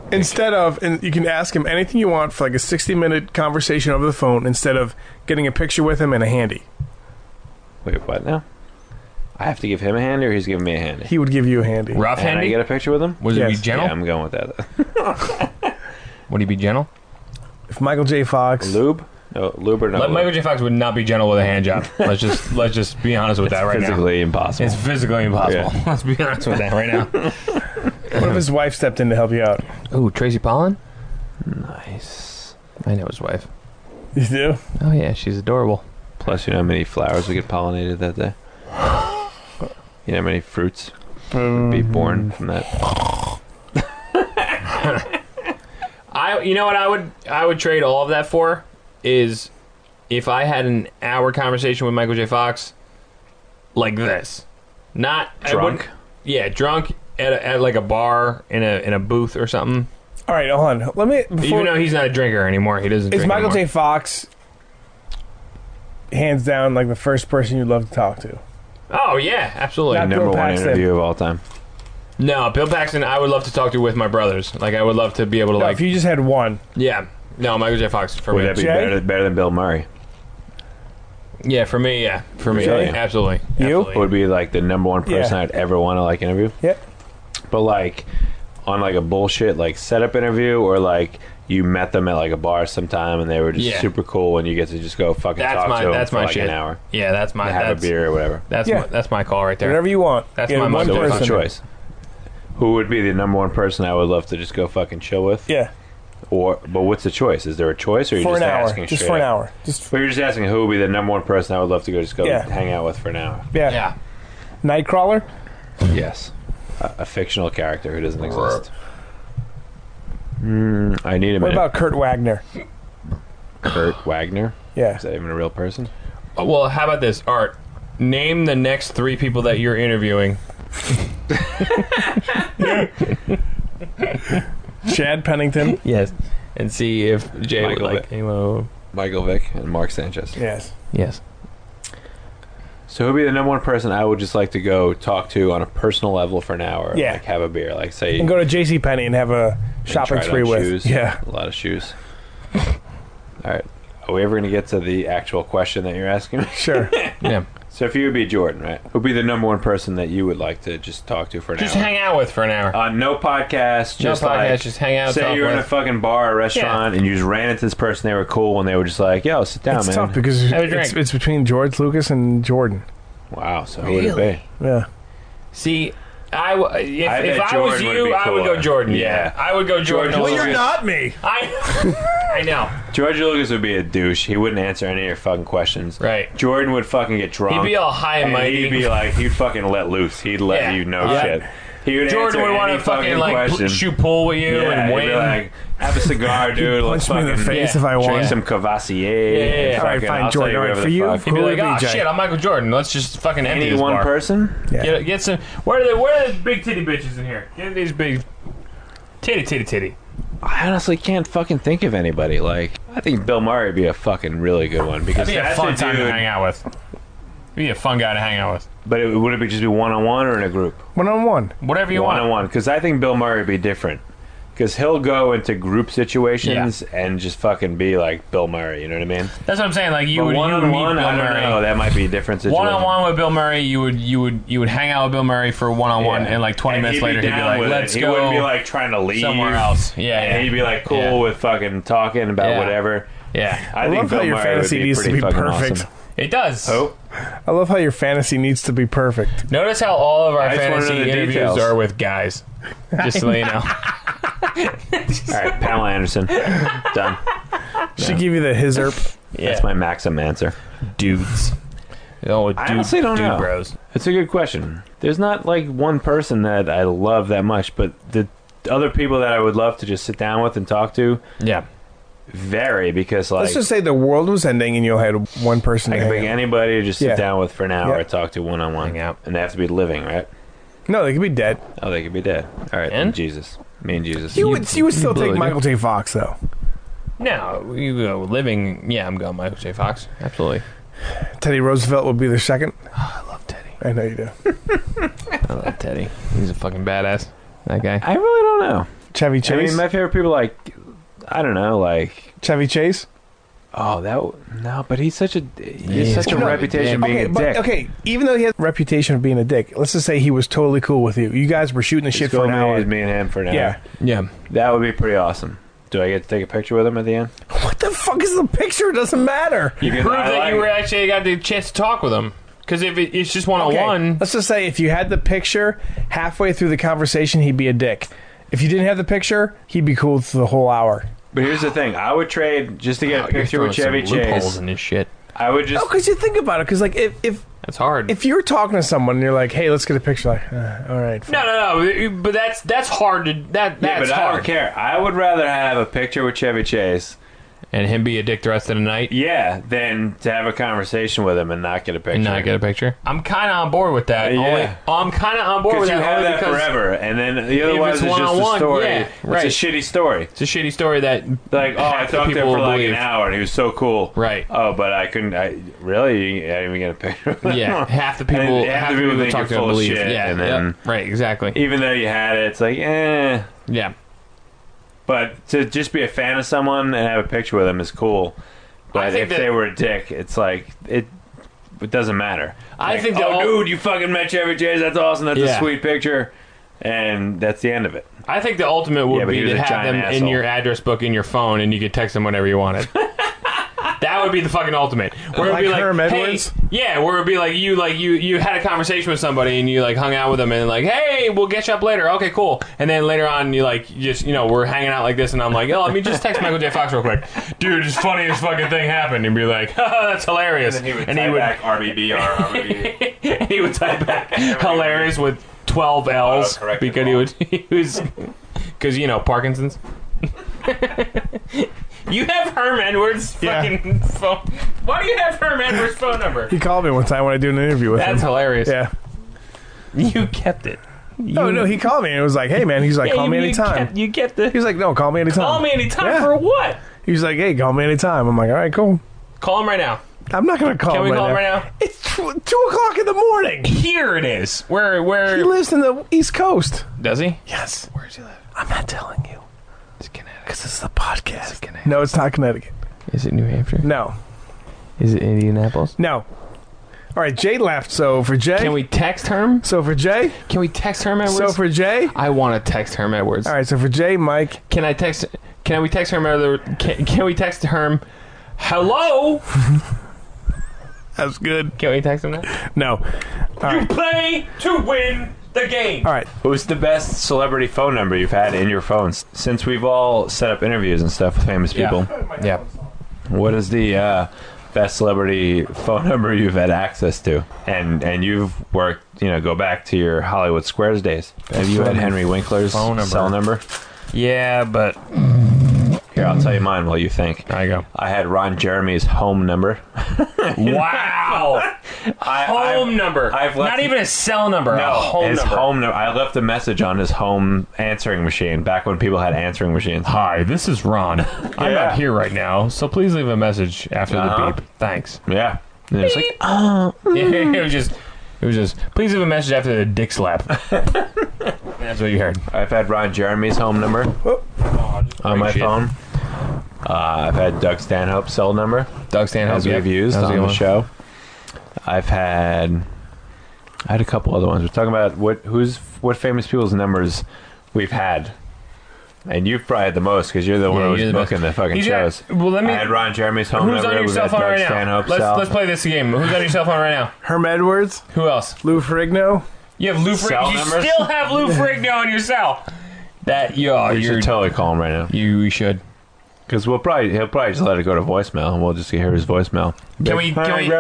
Instead of, and you can ask him anything you want for like a 60-minute conversation over the phone instead of getting a picture with him and a handy. Wait, what now? I have to give him a handy, or he's giving me a handy? He would give you a handy. Rough And I handy? get a picture with him? Was it be Yes. gentle? Yeah, I'm going with that. Would he be gentle? If Michael J. Fox... Lube? No, lube or no lube? Michael J. Fox would not be gentle with a hand job. Let's just be honest with that right now. Physically impossible. It's physically impossible. Yeah. Let's be honest with that right now. What if his wife stepped in to help you out? Ooh, Tracy Pollan? Nice. I know his wife. You do? Oh, yeah, she's adorable. Plus, you know how many flowers would get pollinated that day? You know how many fruits would be born from that? You know what I would trade all of that for is if I had an hour conversation with Michael J. Fox like this, not Drunk? Yeah, drunk at like a bar in a booth or something. All right, hold on. Let me... Even though he's not a drinker anymore, he doesn't. Is drink Michael anymore. J. Fox hands down like the first person you'd love to talk to? Oh yeah, absolutely. Not Number Bill one Paxton. interview of all time. No, Bill Paxton, I would love to talk to with my brothers. Like I would love to be able to No, like. if you just had one. Yeah. No, Michael J. Fox for Would me. that be Jay? better than Bill Murray? Yeah, for me. Yeah, for me. Really? Absolutely. You? Absolutely. Would be like the number one person Yeah. I'd ever want to like interview. Yep. But like on like a bullshit like setup interview, or like you met them at like a bar sometime and they were just Yeah. super cool and you get to just go fucking That's talk my- to them that's for my like shit. an hour. Yeah, that's my. Have That's a beer or whatever. that's my call right there. Whatever you want. That's You my had one motto. So what's the person. choice? Who would be the number one person I would love to just go fucking chill with? Yeah. But what's the choice? Is there a choice, or are you For just an hour. asking Just straight for an up? hour. Just But you're just asking who would be the number one person I would love to go just go Yeah. hang out with for an hour. yeah. Yeah. Nightcrawler? Yes. A fictional character who doesn't exist. I need a What minute. about Kurt Wagner? Kurt Wagner? Yeah. Is that even a real person? Well, how about this, Art? Name the next 3 people that you're interviewing. Chad Pennington? Yes. And see if Jay would Michael like Vick. anyone. Michael Vick and Mark Sanchez. Yes. Yes. So who'd be the number one person I would just like to go talk to on a personal level for an hour? Yeah. Like have a beer. Like say And go to JCPenney and have a and shopping try it spree on with. shoes. Yeah. A lot of shoes. All right. Are we ever going to get to the actual question that you're asking me? Sure. Yeah. So if you would be Jordan, right? Who'd be the number one person that you would like to just talk to for an Just hour? hang out with for an hour. No podcast. No Just podcast, like, just hang out, Say talk you're in a with. fucking bar or restaurant and you just ran into this person. They were cool and they were just like, "Yo, sit down, It's man." tough because Have a drink. it's between George Lucas and Jordan. Wow. So who would it be? Yeah. See, if bet I was Jordan would you, be I would go cooler. Jordan. Yeah. I would go Jordan. Well, you're Not me. I know. George Lucas would be a douche. He wouldn't answer any of your fucking questions. Right. Jordan would fucking get drunk. He'd be all high and mighty. He'd be like, he'd fucking let loose. He'd let Yeah. you know Yeah. shit. He would Jordan answer would want any to fucking like question. shoot pool with you Yeah, and he'd win. be like, have a cigar, dude. Let's Punch me in the fucking face if I drink want. some Cavassier. Yeah. and All right, fucking- fine, I'll tell Jordan. All right, whatever for the you, fuck. He'd be Who like, would oh be, Jay? shit, I'm Michael Jordan. Let's just fucking empty Any this one bar. person? Yeah. Get some. Where are the big titty bitches in here? Get these big titty. I honestly can't fucking think of anybody. Like, I think Bill Murray would be a fucking really good one because That'd be a that's fun a time dude. to hang out with. Be a fun guy to hang out with. But would it just be one-on-one or in a group? One-on-one. Whatever you want. One-on-one, because I think Bill Murray would be different. Because he'll go into group situations and just fucking be like Bill Murray. You know what I mean? That's what I'm saying. Like you But would meet one-on-one, Bill I don't Murray. know. That might be a different situation. One-on-one with Bill Murray, you would hang out with Bill Murray for one-on-one, Yeah. and like 20 And minutes later, he'd be down like, with it. "Let's He go." wouldn't be like trying to leave somewhere else. Yeah, And he'd be like cool Yeah. with fucking talking about Yeah. whatever. Yeah, I love think how Bill your Murray would fantasy be needs to pretty be fucking perfect. awesome. it does. Oh, I love how your fantasy needs to be perfect. Notice how all of our I just wanna know fantasy the interviews details. are with guys. Just to let you know. all right, Pamela Anderson, done. Should give you the his-erp. Yeah, That's my maximum answer. dudes. Oh, dude, I honestly don't dude know. bros. It's a good question. There's not like one person that I love that much, but the other people that I would love to just sit down with and talk to Yeah. vary because like Let's just say the world was ending and you had one person I to can hang pick out. anybody to just sit Yeah. down with for an hour Yeah. and talk to one-on-one. Hang out. And they have to be living, right? No, they could be dead. Oh, they could be dead. All right, And? then Jesus. Me and Jesus. You would still blew take it. Michael J. Fox, though. No, you go living. Yeah, I'm going Michael J. Fox. Absolutely. Teddy Roosevelt would be the second. I love Teddy. I know you do. I love Teddy. He's a fucking badass. That guy. I really don't know. Chevy Chase. I mean, my favorite people I don't know, Chevy Chase. Oh, no, but he's such a reputation of being a dick. Okay, even though he has a reputation of being a dick, let's just say he was totally cool with you. You guys were shooting the shit for an hour. Me and him for an hour. Yeah. That would be pretty awesome. Do I get to take a picture with him at the end? What the fuck is the picture? It doesn't matter. You prove that you were actually got the chance to talk with him. Because if it's just one-on-one... Let's just say if you had the picture, halfway through the conversation, he'd be a dick. If you didn't have the picture, he'd be cool for the whole hour. But here's the thing. I would trade just to get a picture with Chevy Chase. In this shit. I would just... No, because you think about it. Because, if That's hard. If you're talking to someone and you're like, hey, let's get a picture, all right. Fine. No. But that's hard to... That's but hard. I don't care. I would rather have a picture with Chevy Chase... And him be a dick the rest of the night? Yeah, than to have a conversation with him and not get a picture. I'm kind of on board with that. Yeah. I'm kind of on board with that. Because you have that forever, and then the otherwise it's just a story. Yeah, right. It's a shitty story. It's a shitty story that... I talked to him for an hour, and he was so cool. Right. Oh, but I couldn't... Really? I didn't even get a picture. Yeah, half the people... half the people that talk to him believe. Yeah, and then, right, exactly. Even though you had it, it's like, Yeah. But to just be a fan of someone and have a picture with them is cool. But if they were a dick, it's like it doesn't matter. I think dude, you fucking met Chevy Chase. That's awesome. That's a sweet picture, and that's the end of it. I think the ultimate would be to have them in your address book in your phone, and you could text them whenever you wanted. That would be the fucking ultimate. Where it'd be like, Herm hey, Edwards? yeah, where it'd be like you had a conversation with somebody and you hung out with them and hey, we'll get you up later. Okay, cool. And then later on we're hanging out like this and I'm like, let me just text Michael J. Fox real quick. Dude, this funniest fucking thing happened. And be like, that's hilarious. And then he would type back RBBR, RBB. And he would type back hilarious with 12 L's because because Parkinson's. You have Herm Edwards' fucking phone. Why do you have Herm Edwards' phone number? He called me one time when I did an interview with him. That's hilarious. Yeah. You kept it. No, he called me and it was like, hey, man. He's like, call me anytime. You kept the... He was like, no, call me anytime. Call me anytime for what? He was like, hey, call me anytime. I'm like, all right, cool. Call him right now. I'm not going to call him right now. Can we call him right now? It's 2 o'clock in the morning. Here it is. Where... He lives in the East Coast. Does he? Yes. Where does he live? I'm not telling you. It's Connecticut. Because it's the podcast. No, it's not Connecticut. Is it New Hampshire? No. Is it Indianapolis? No. All right, Jay left. So for Jay... Can we text Herm? So for Jay... Can we text Herm Edwards? So for Jay... I want to text Herm Edwards. All right, so for Jay, Mike... Can we text Herm Edwards? Can we text Herm... Hello? That's good. Can we text him that? No. You play to win the game. All right. Who's the best celebrity phone number you've had in your phones? Since we've all set up interviews and stuff with famous people. Yeah. What is the best celebrity phone number you've had access to? And you've worked, go back to your Hollywood Squares days. Have you had Henry Winkler's cell number? Yeah, but... Here, I'll tell you mine while you think. There you go. I had Ron Jeremy's home number. Wow. Home number. Not even a cell number. No, his home number. I left a message on his home answering machine back when people had answering machines. Hi, this is Ron. I'm not here right now, so please leave a message after the beep. Thanks. Yeah. And it was like, it was just, please leave a message after the dick slap. That's what you heard. I've had Ron Jeremy's home number on my phone. I've had Doug Stanhope's cell number. Doug Stanhope, as we've used on the show. I had a couple other ones. We're talking about what famous people's numbers we've had. And you've probably had the most because you're the one who's booking the fucking shows. I had Ron Jeremy's home number. Who's on your cell phone right now? Let's play this game. Who's on your cell phone right now? Herm Edwards. Who else? Lou Ferrigno. You have Lou Ferrigno. You still have Lou Ferrigno on your cell. You should totally call him right now. We should. Because he'll probably just let it go to voicemail, and we'll just hear his voicemail. Can we leave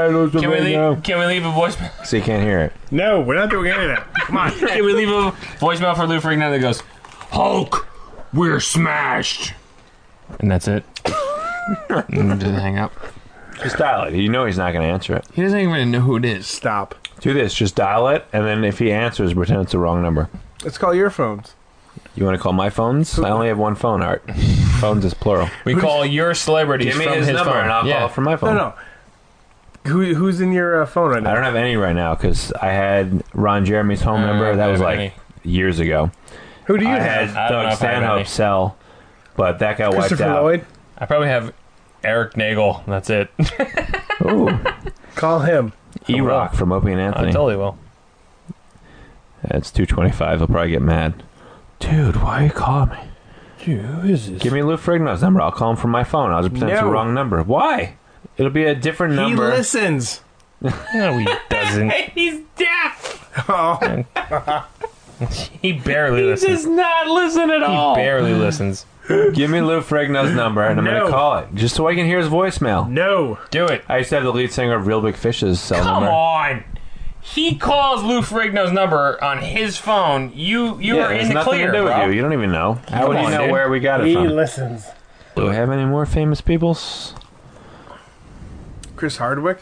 a voicemail? So you can't hear it. No, we're not doing any of that. Come on. Can we leave a voicemail for Lou Ferrigno that goes, Hulk, we're smashed. And that's it. And just hang up. Just dial it. You know he's not going to answer it. He doesn't even know who it is. Stop. Do this. Just dial it, and then if he answers, pretend it's the wrong number. Let's call your phones. You want to call my phones? I only have one phone, Art. Phones is plural. We call your celebrities from his number, phone. And I'll call from my phone. No. Who's in your phone right now? I don't have any right now because I had Ron Jeremy's home number. That was like years ago. Who do you I have? had I don't know Doug if I have any. Stanhope sell, but that got wiped Christopher out. Lloyd? I probably have Eric Nagel. That's it. Ooh, Call him. E-Rock from Opie and I Anthony. totally will. That's 225. He'll probably get mad. Dude, why are you calling me? Dude, who is this? Give me Lou Ferrigno's number. I'll call him from my phone. I'll just pretend it's the No. wrong number. Why? It'll be a different He number. listens. No, he doesn't. He's deaf. Oh. He barely listens. does not listen at He barely listens. Give me Lou Ferrigno's number, and I'm going No. to call it, just so I can hear his voicemail. No. Do it. I used to have the lead singer of Real Big Fish's cell Come number. on. He calls Lou Ferrigno's number on his phone. You Yeah, are it has in the nothing clear, to do with bro. you. You don't even know. How would on, you know dude. where we got it He from? listens. Do we have any more famous peoples? Chris Hardwick?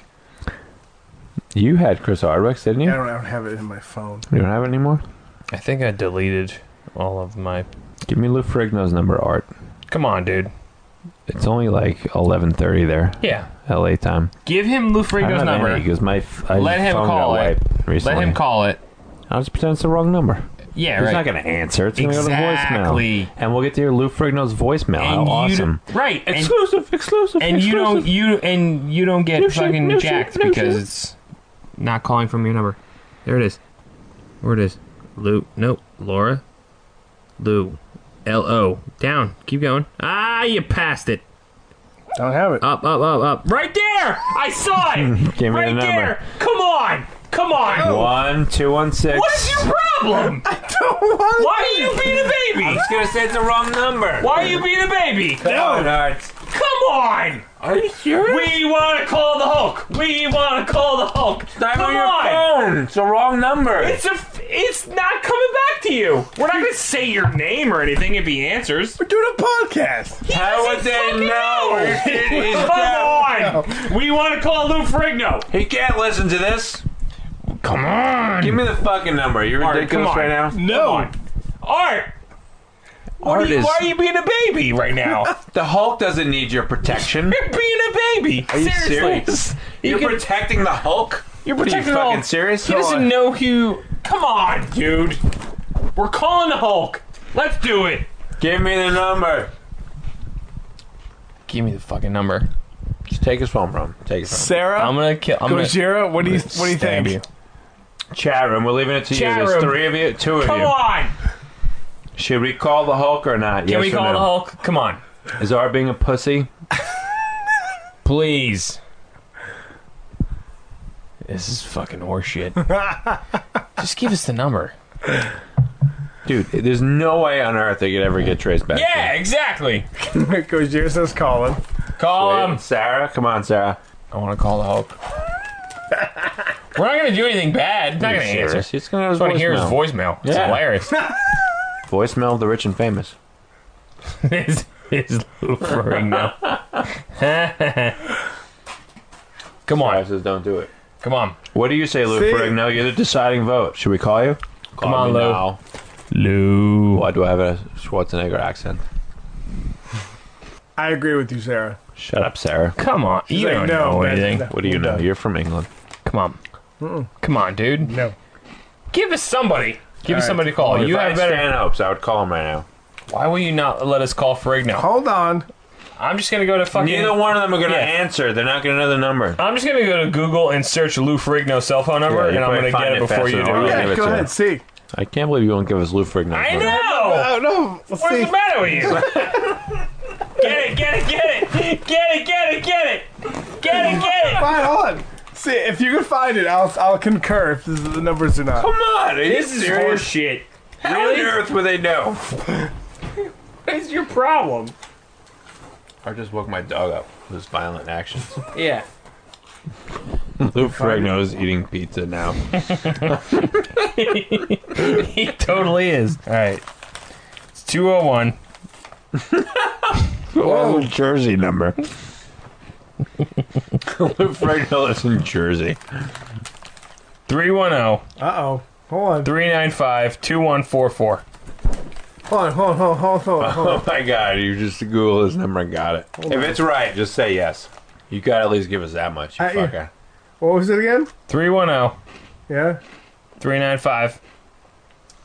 You had Chris Hardwick, didn't you? I don't have it in my phone. You don't have it anymore? I think I deleted all of my... Give me Lou Ferrigno's number, Art. Come on, dude. It's only like 11:30 there, Yeah. LA time. Give him Lou Ferrigno's number. Because my Let him phone call got it. wiped recently. Let him call it. I'll just pretend it's the wrong number. Yeah, He's right. not going to answer. It's going to go to Exactly. voicemail. And we'll get to hear Lou Ferrigno's voicemail. And How you awesome. Right. And, Exclusive. and you don't get No shit, fucking no shit, jacked no because shit. it's not calling from your number. There it is. Where it is. Lou. Nope. Laura. Lou. L-O. Down. Keep going. Ah, you passed it. Don't have it. Up. Right there! I saw it! Give me right the number. there! Come on! 1216. What is your problem? Why are you being a baby? I'm just going to say it's the wrong number. Why are you being a baby? No. Come on! Are you serious? We want to call the Hulk! We want to call the Hulk! Not Come on your on! phone. It's the wrong number. It's not coming back to you. We're not going to say your name or anything if he answers. We're doing a podcast. How would they know? Come on! We want to call Lou Ferrigno. He can't listen to this. Come on! Give me the fucking number. You're Art, ridiculous come on. right now. No. Art! Art is- Why are you being a baby right now? The Hulk doesn't need your protection. You're being a baby. Are you Seriously. serious? You're can- protecting the Hulk? You're What, are you protecting the fucking Hulk. serious? He doesn't know who. Come on, dude. We're calling the Hulk. Let's do it. Give me the number. Give me the fucking number. Just take his phone from him. Take his phone. Sarah? I'm gonna kill. I'm gonna Gojira? What do you stab think? you. Chat room. We're leaving it to Chat you. There's room. 3 of you. 2 of Come you. on. Should we call the Hulk or not? Can yes we or call no? the Hulk? Come on, Is Art being a pussy? please. This is fucking horseshit. Just give us the number. Dude, there's no way on earth they could ever get traced back. Yeah, exactly. Gojira says calling. Call him. Sarah? Come on, Sarah. I want to call the Hulk. We're not gonna do anything bad. Not gonna answer. He's gonna Just want to hear his voicemail. It's Yeah. hilarious. Voicemail of the rich and famous. His Lou Ferrigno. Come Sarah on, says don't do it. come on, What do you say, Lou See? Ferrigno? You're the deciding vote. Should we call you? Come Call on, me Lou. now. Lou. Why do I have a Schwarzenegger accent? I agree with you, Sarah. Shut up, Sarah. Come on, you like, don't no, know man, anything. no. What do you know? You're from England. Come on, come on, dude. No. Give us somebody. Give us right. somebody to call. If You I have had better. Stanhopes, I would call him right now. Why will you not let us call Ferrigno? Hold on. I'm just gonna go to fucking. Neither one of them are going to Yeah. answer. They're not going to know the number. I'm just gonna go to Google and search Lou Ferrigno's cell phone number, Yeah, you and I'm probably gonna find get it it before faster you than do. I'll Yeah, give it go to ahead. him. See. I can't believe you won't give us Lou Ferrigno's I number. know. Oh, no. Let's What's see. the matter with you? Get it! Get it! Get it! Get it! Get it! Get it! Get it! Get it! Fine, hold on. See, if you can find it, I'll concur if this is the numbers or not. Come on. Are you This is serious? horseshit. How on earth would they know? What is your problem? I just woke my dog up with his violent actions. Yeah. Lou Ferrigno is eating pizza now. He totally is. All right. It's 201. Whoa, Jersey number. Lou Ferrigno is in Jersey. 310 Uh-oh. Hold on. 395 2144. Hold on. Oh my god, you just Google his number and got it. If it's right, just say yes. You gotta at least give us that much, you Yeah. fucker. What was it again? 310 Yeah? 395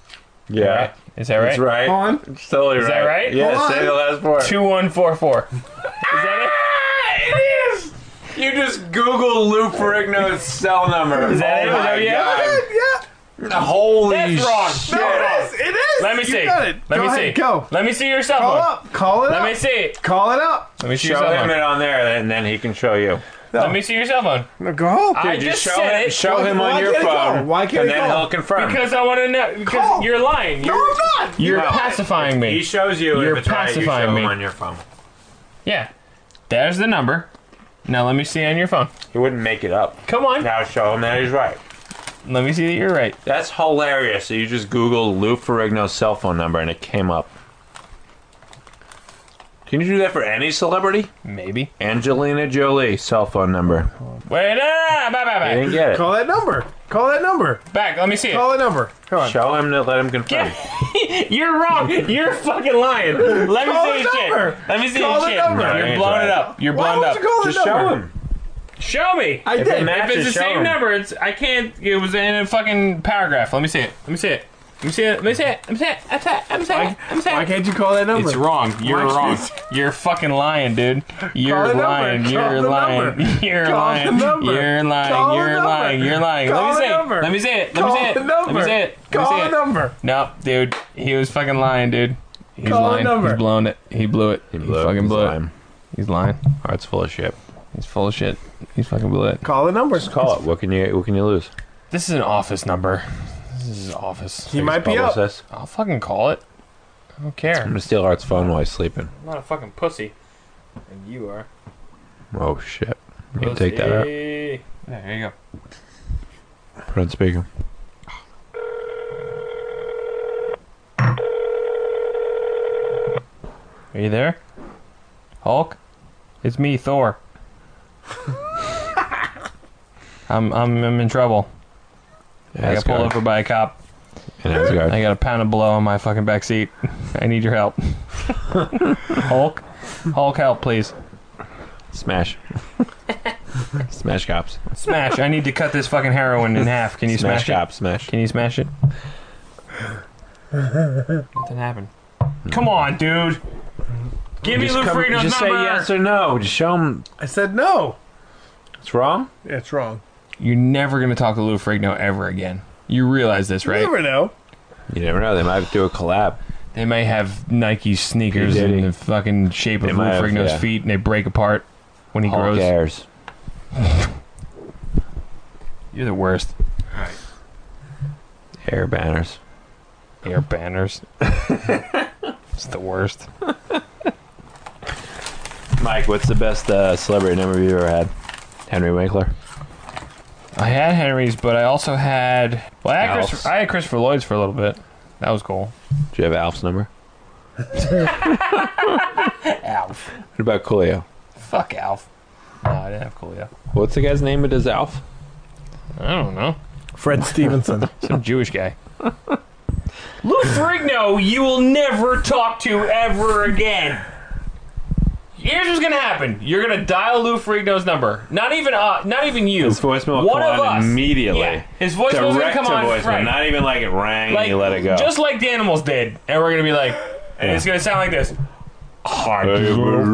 Yeah. Is that right? That's right. Hold on. It's totally Is right. that right? Yeah, Hold say on. the last part. 2144. Is that it? It is! You just Google Lou Ferrigno's cell number. Is that it? Oh my Yeah. God. Yeah. Holy That's wrong. shit. No, it is. It is. Let me You see. got it. Let Go me ahead, see. Go. Let me see your cell Call phone. up. Call it Let up. me see it. Call it up. Let me see your Show cell him phone. it on there, and then he can show you. Let me see your cell phone. No, go. I Dude, just show said him, it. show him Why on your can't he call? phone. Why can't and he then call? he'll confirm. Because I want to know. Because Call. you're lying. No, You're, I'm not. you're No. pacifying He me. shows you You're if it's right, you show pacifying him me. on your phone. Yeah. There's the number. Now let me see on your phone. He wouldn't make it up. Come on. Now show him that he's right. Let me see that you're right. That's hilarious. So you just Googled Lou Ferrigno's cell phone number and it came up. Can you do that for any celebrity? Maybe. Angelina Jolie cell phone number. Wait, no. He didn't get it. Call that number. Call that number. Back. Let me see Call it. that number. Come on. Show him to let him confirm. You're wrong. You're fucking lying. Let me Call see the your shit. number. Let me see Call your the shit. number. No, You're he's blowing right. it up. You're Why blowing would up. you call the Just number? show him. Show me. I If did. it matches, If it's the show same him. number, it's I can't. It was in a fucking paragraph. Let me see it. Let me see it. Let me see it. Let me see it. Let me see it. Let me see it. Let me see it. Let me see Why it. can't you call that number? It's wrong. You're Why wrong. can't You're fucking lying, dude. You're the number. lying. Call You're the lying. number. You're Call the lying. number. You're lying. Call the You're number. lying. You're lying. Call Let me the see it. number. Let me see it. Let me Call see it. the number. Let me see it. Let me Call see the it. number. No, dude. He was fucking lying, dude. He's Call the lying. number. He's blowing it. He blew it. He fucking blew it. He's lying. Heart's full of shit. He's full of shit. He's fucking blew it. Call the number. Call it. What can you lose? This is an office number. This is his office. He might be up. Publicist. I'll fucking call it. I don't care. I'm gonna steal Art's phone while he's sleeping. I'm not a fucking pussy. And you are. Oh shit. You can take that out. Pussy. There you go. Put on speaker. Are you there? Hulk? It's me, Thor. I'm in trouble. I got pulled over by a cop. And Asgard. I got a pound of blow on my fucking back seat. I need your help. Hulk? Hulk, help, please. Smash. Smash cops. Smash. I need to cut this fucking heroin in half. Can you Smash smash it? cops. Smash. Can you smash it? Nothing happened. Come on, dude. Give me Lou Ferrigno's Just number. say yes or no. Just show him I said no. it's wrong. Yeah, it's wrong. You're never going to talk to Lou Ferrigno ever again. You realize this, right? You never know. You never know. They might do a collab. They may have Nike sneakers P. Diddy. in the fucking shape They of Lou might have, Ferrigno's yeah. feet, and they break apart when he Hulk grows. cares. You're the worst. Air banners. Air banners. It's the worst. Mike, what's the best celebrity number you've ever had? Henry Winkler. I had Henry's, but I also had... Well, I Alf's. had Christopher Lloyd's for a little bit. That was cool. Do you have Alf's number? Alf. What about Coolio? Fuck Alf. No, I didn't have Coolio. What's the guy's name that does Alf? I don't know. Fred Stevenson. Some Jewish guy. Lou Ferrigno, you will never talk to ever again. Here's what's gonna happen. You're gonna dial Lou Ferrigno's number. Not even you. His voicemail will One come of on us. immediately. Yeah. His voicemail's gonna Direct come to on. voicemail. Right. Not even like it rang and you let it go. Just like the animals did. And we're gonna be like, and it's gonna sound like this. Hi, Lou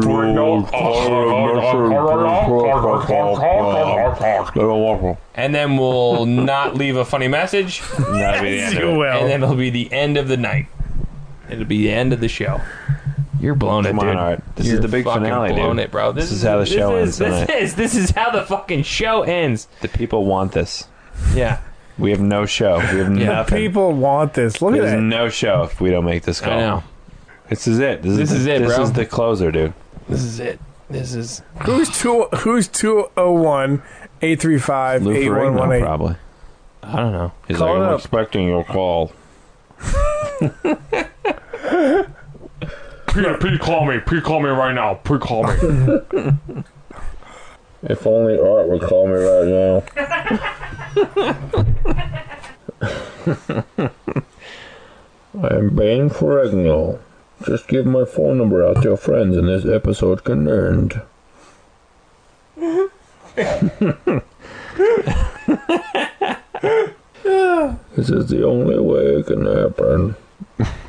Ferrigno. And then we'll not leave a funny message. That'll be the end of it. And then it'll be the end of the night. It'll be the end of the show. You're blowing Come it, dude. on, Art. This You're is the big fucking finale, blowing dude. it, bro. This is how the show ends tonight. This is how the fucking show ends. The people want this. Yeah. We have no show. We have nothing. People want this. Look at There's that. no show if we don't make this call. I know. This is it. This is it, This bro. is the closer, dude. This is it. This is... Who's 201-835-8118? Lou Ferrigno, probably. I don't know. He's Call like, it I'm up. expecting your call. Please call me. Please call me right now. Please call me. If only Art would call me right now. I'm Ben Ferrigno. Just give my phone number out to your friends and this episode can end. This is the only way it can happen.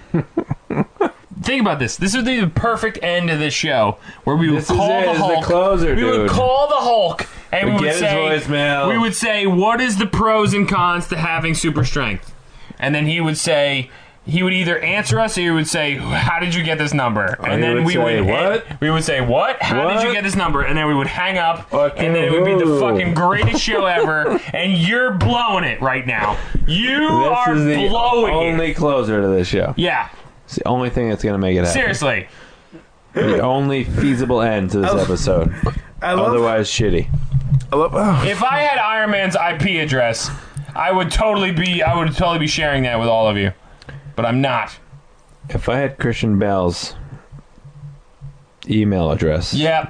Think about this. This would be the perfect end of this show, where we would call the Hulk. Closer, we would call the Hulk, and we would get his say, voicemail. we would say, what is the pros and cons to having super strength? And then he would say, he would either answer us, or he would say, how did you get this number? And then we would what? We would say, what? How did you get this number? And then we would hang up, and then it would be the fucking greatest show ever. And you're blowing it right now. You are blowing it. Only closer to this show. Yeah. It's the only thing that's going to make it happen. Seriously. The only feasible end to this episode. Otherwise, shitty. If I had Iron Man's IP address, I would totally be sharing that with all of you. But I'm not. If I had Christian Bale's email address. Yep.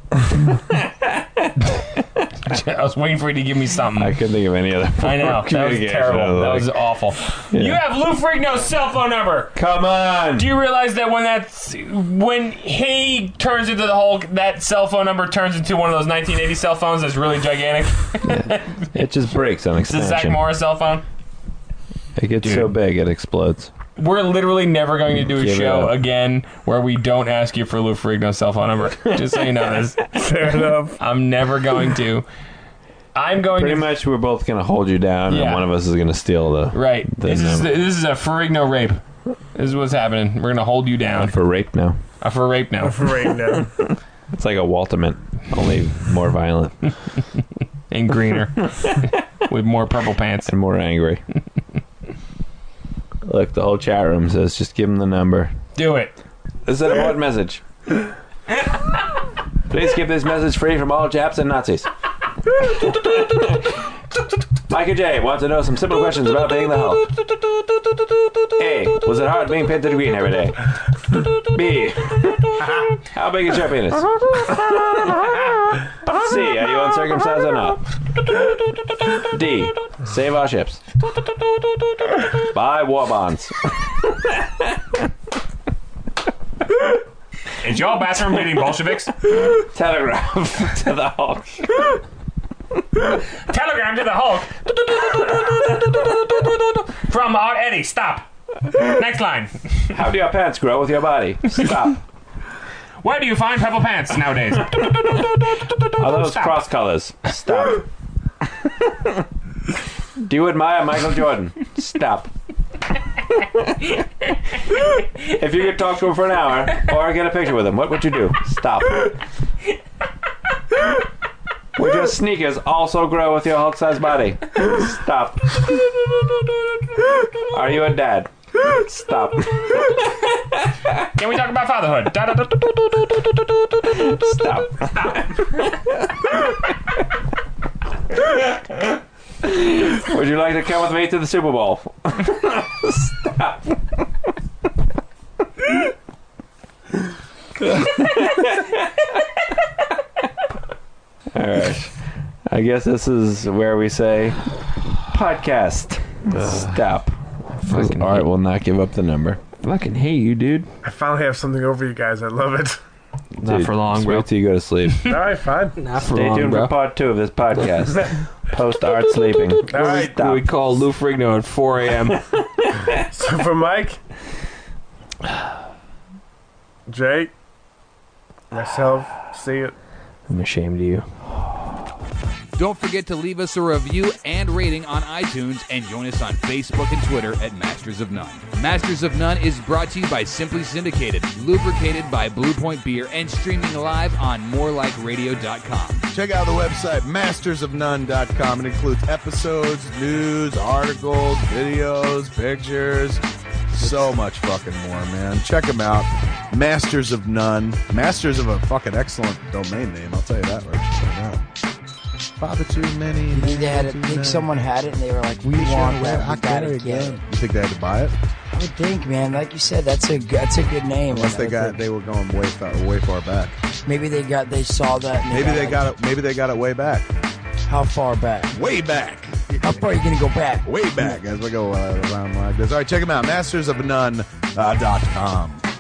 I was waiting for you to give me something. I couldn't think of any other. I know. That was terrible. That was awful. Yeah. You have Lou Ferrigno's cell phone number. Come on. Do you realize that when he turns into the Hulk, that cell phone number turns into one of those 1980 cell phones that's really gigantic? Yeah. It just breaks on It's the extension. Zach Morris cell phone. It gets so big it explodes. We're literally never going to do a show again where we don't ask you for Lou Ferrigno's cell phone number. Just so you know this. Fair enough. I'm never going to. I'm going Pretty to... much we're both going to hold you down, and one of us is going to steal the... Right. The This is a Ferrigno rape. This is what's happening. We're going to hold you down. For rape now. For rape now. For rape now. It's like a Waltament, only more violent. And greener. With more purple pants. And more angry. Look, the whole chat room says, just give him the number. Do it. This is an important message. Please keep this message free from all Japs and Nazis. Micah J wants to know some simple questions about being the Hulk. A. Was it hard being painted green every day? B. How big is your penis? C. Are you uncircumcised or not? D. Save our ships. Buy war bonds. Is your bathroom meeting Bolsheviks? Telegraph to the Hulk. Telegram to the Hulk. From our Eddie. Stop. Next line. How do your pants grow with your body? Stop. Where do you find purple pants nowadays? Are those cross colors? Stop. Do you admire Michael Jordan? Stop. If you could talk to him for an hour or get a picture with him, what would you do? Stop. Would your sneakers also grow with your Hulk-sized body? Stop. Are you a dad? Stop. Can we talk about fatherhood? Stop. Would you like to come with me to the Super Bowl? Stop. Alright. I guess this is where we say podcast. Stop. Art will not give up the number. Fucking hate you, dude. I finally have something over you guys. I love it. Not Dude, for long, just bro. wait till you go to sleep. All right, fine. Not for Stay long, tuned bro. for part 2 of this podcast. Post Art sleeping. All right. Stop. We call Lou Ferrigno at 4 a.m. So for Mike, Jake, myself, see it. I'm ashamed of you. Don't forget to leave us a review and rating on iTunes and join us on Facebook and Twitter at Masters of None. Masters of None is brought to you by Simply Syndicated, lubricated by Blue Point Beer, and streaming live on morelikeradio.com. Check out the website, mastersofnone.com. It includes episodes, news, articles, videos, pictures. So much fucking more, man. Check them out. Masters of None. Masters of a fucking excellent domain name. I'll tell you that right now. Father too many. You think they had it? Think someone had it and they were like, "We want that. We gotta get it." You think they had to buy it? I would think, man. Like you said, that's a good name. Unless they were going way far back. Maybe they saw that. And Maybe they got it way back. How far back? Way back. How far are you gonna go back? Way back as we go around like this. All right, check them out. Mastersofnone.com.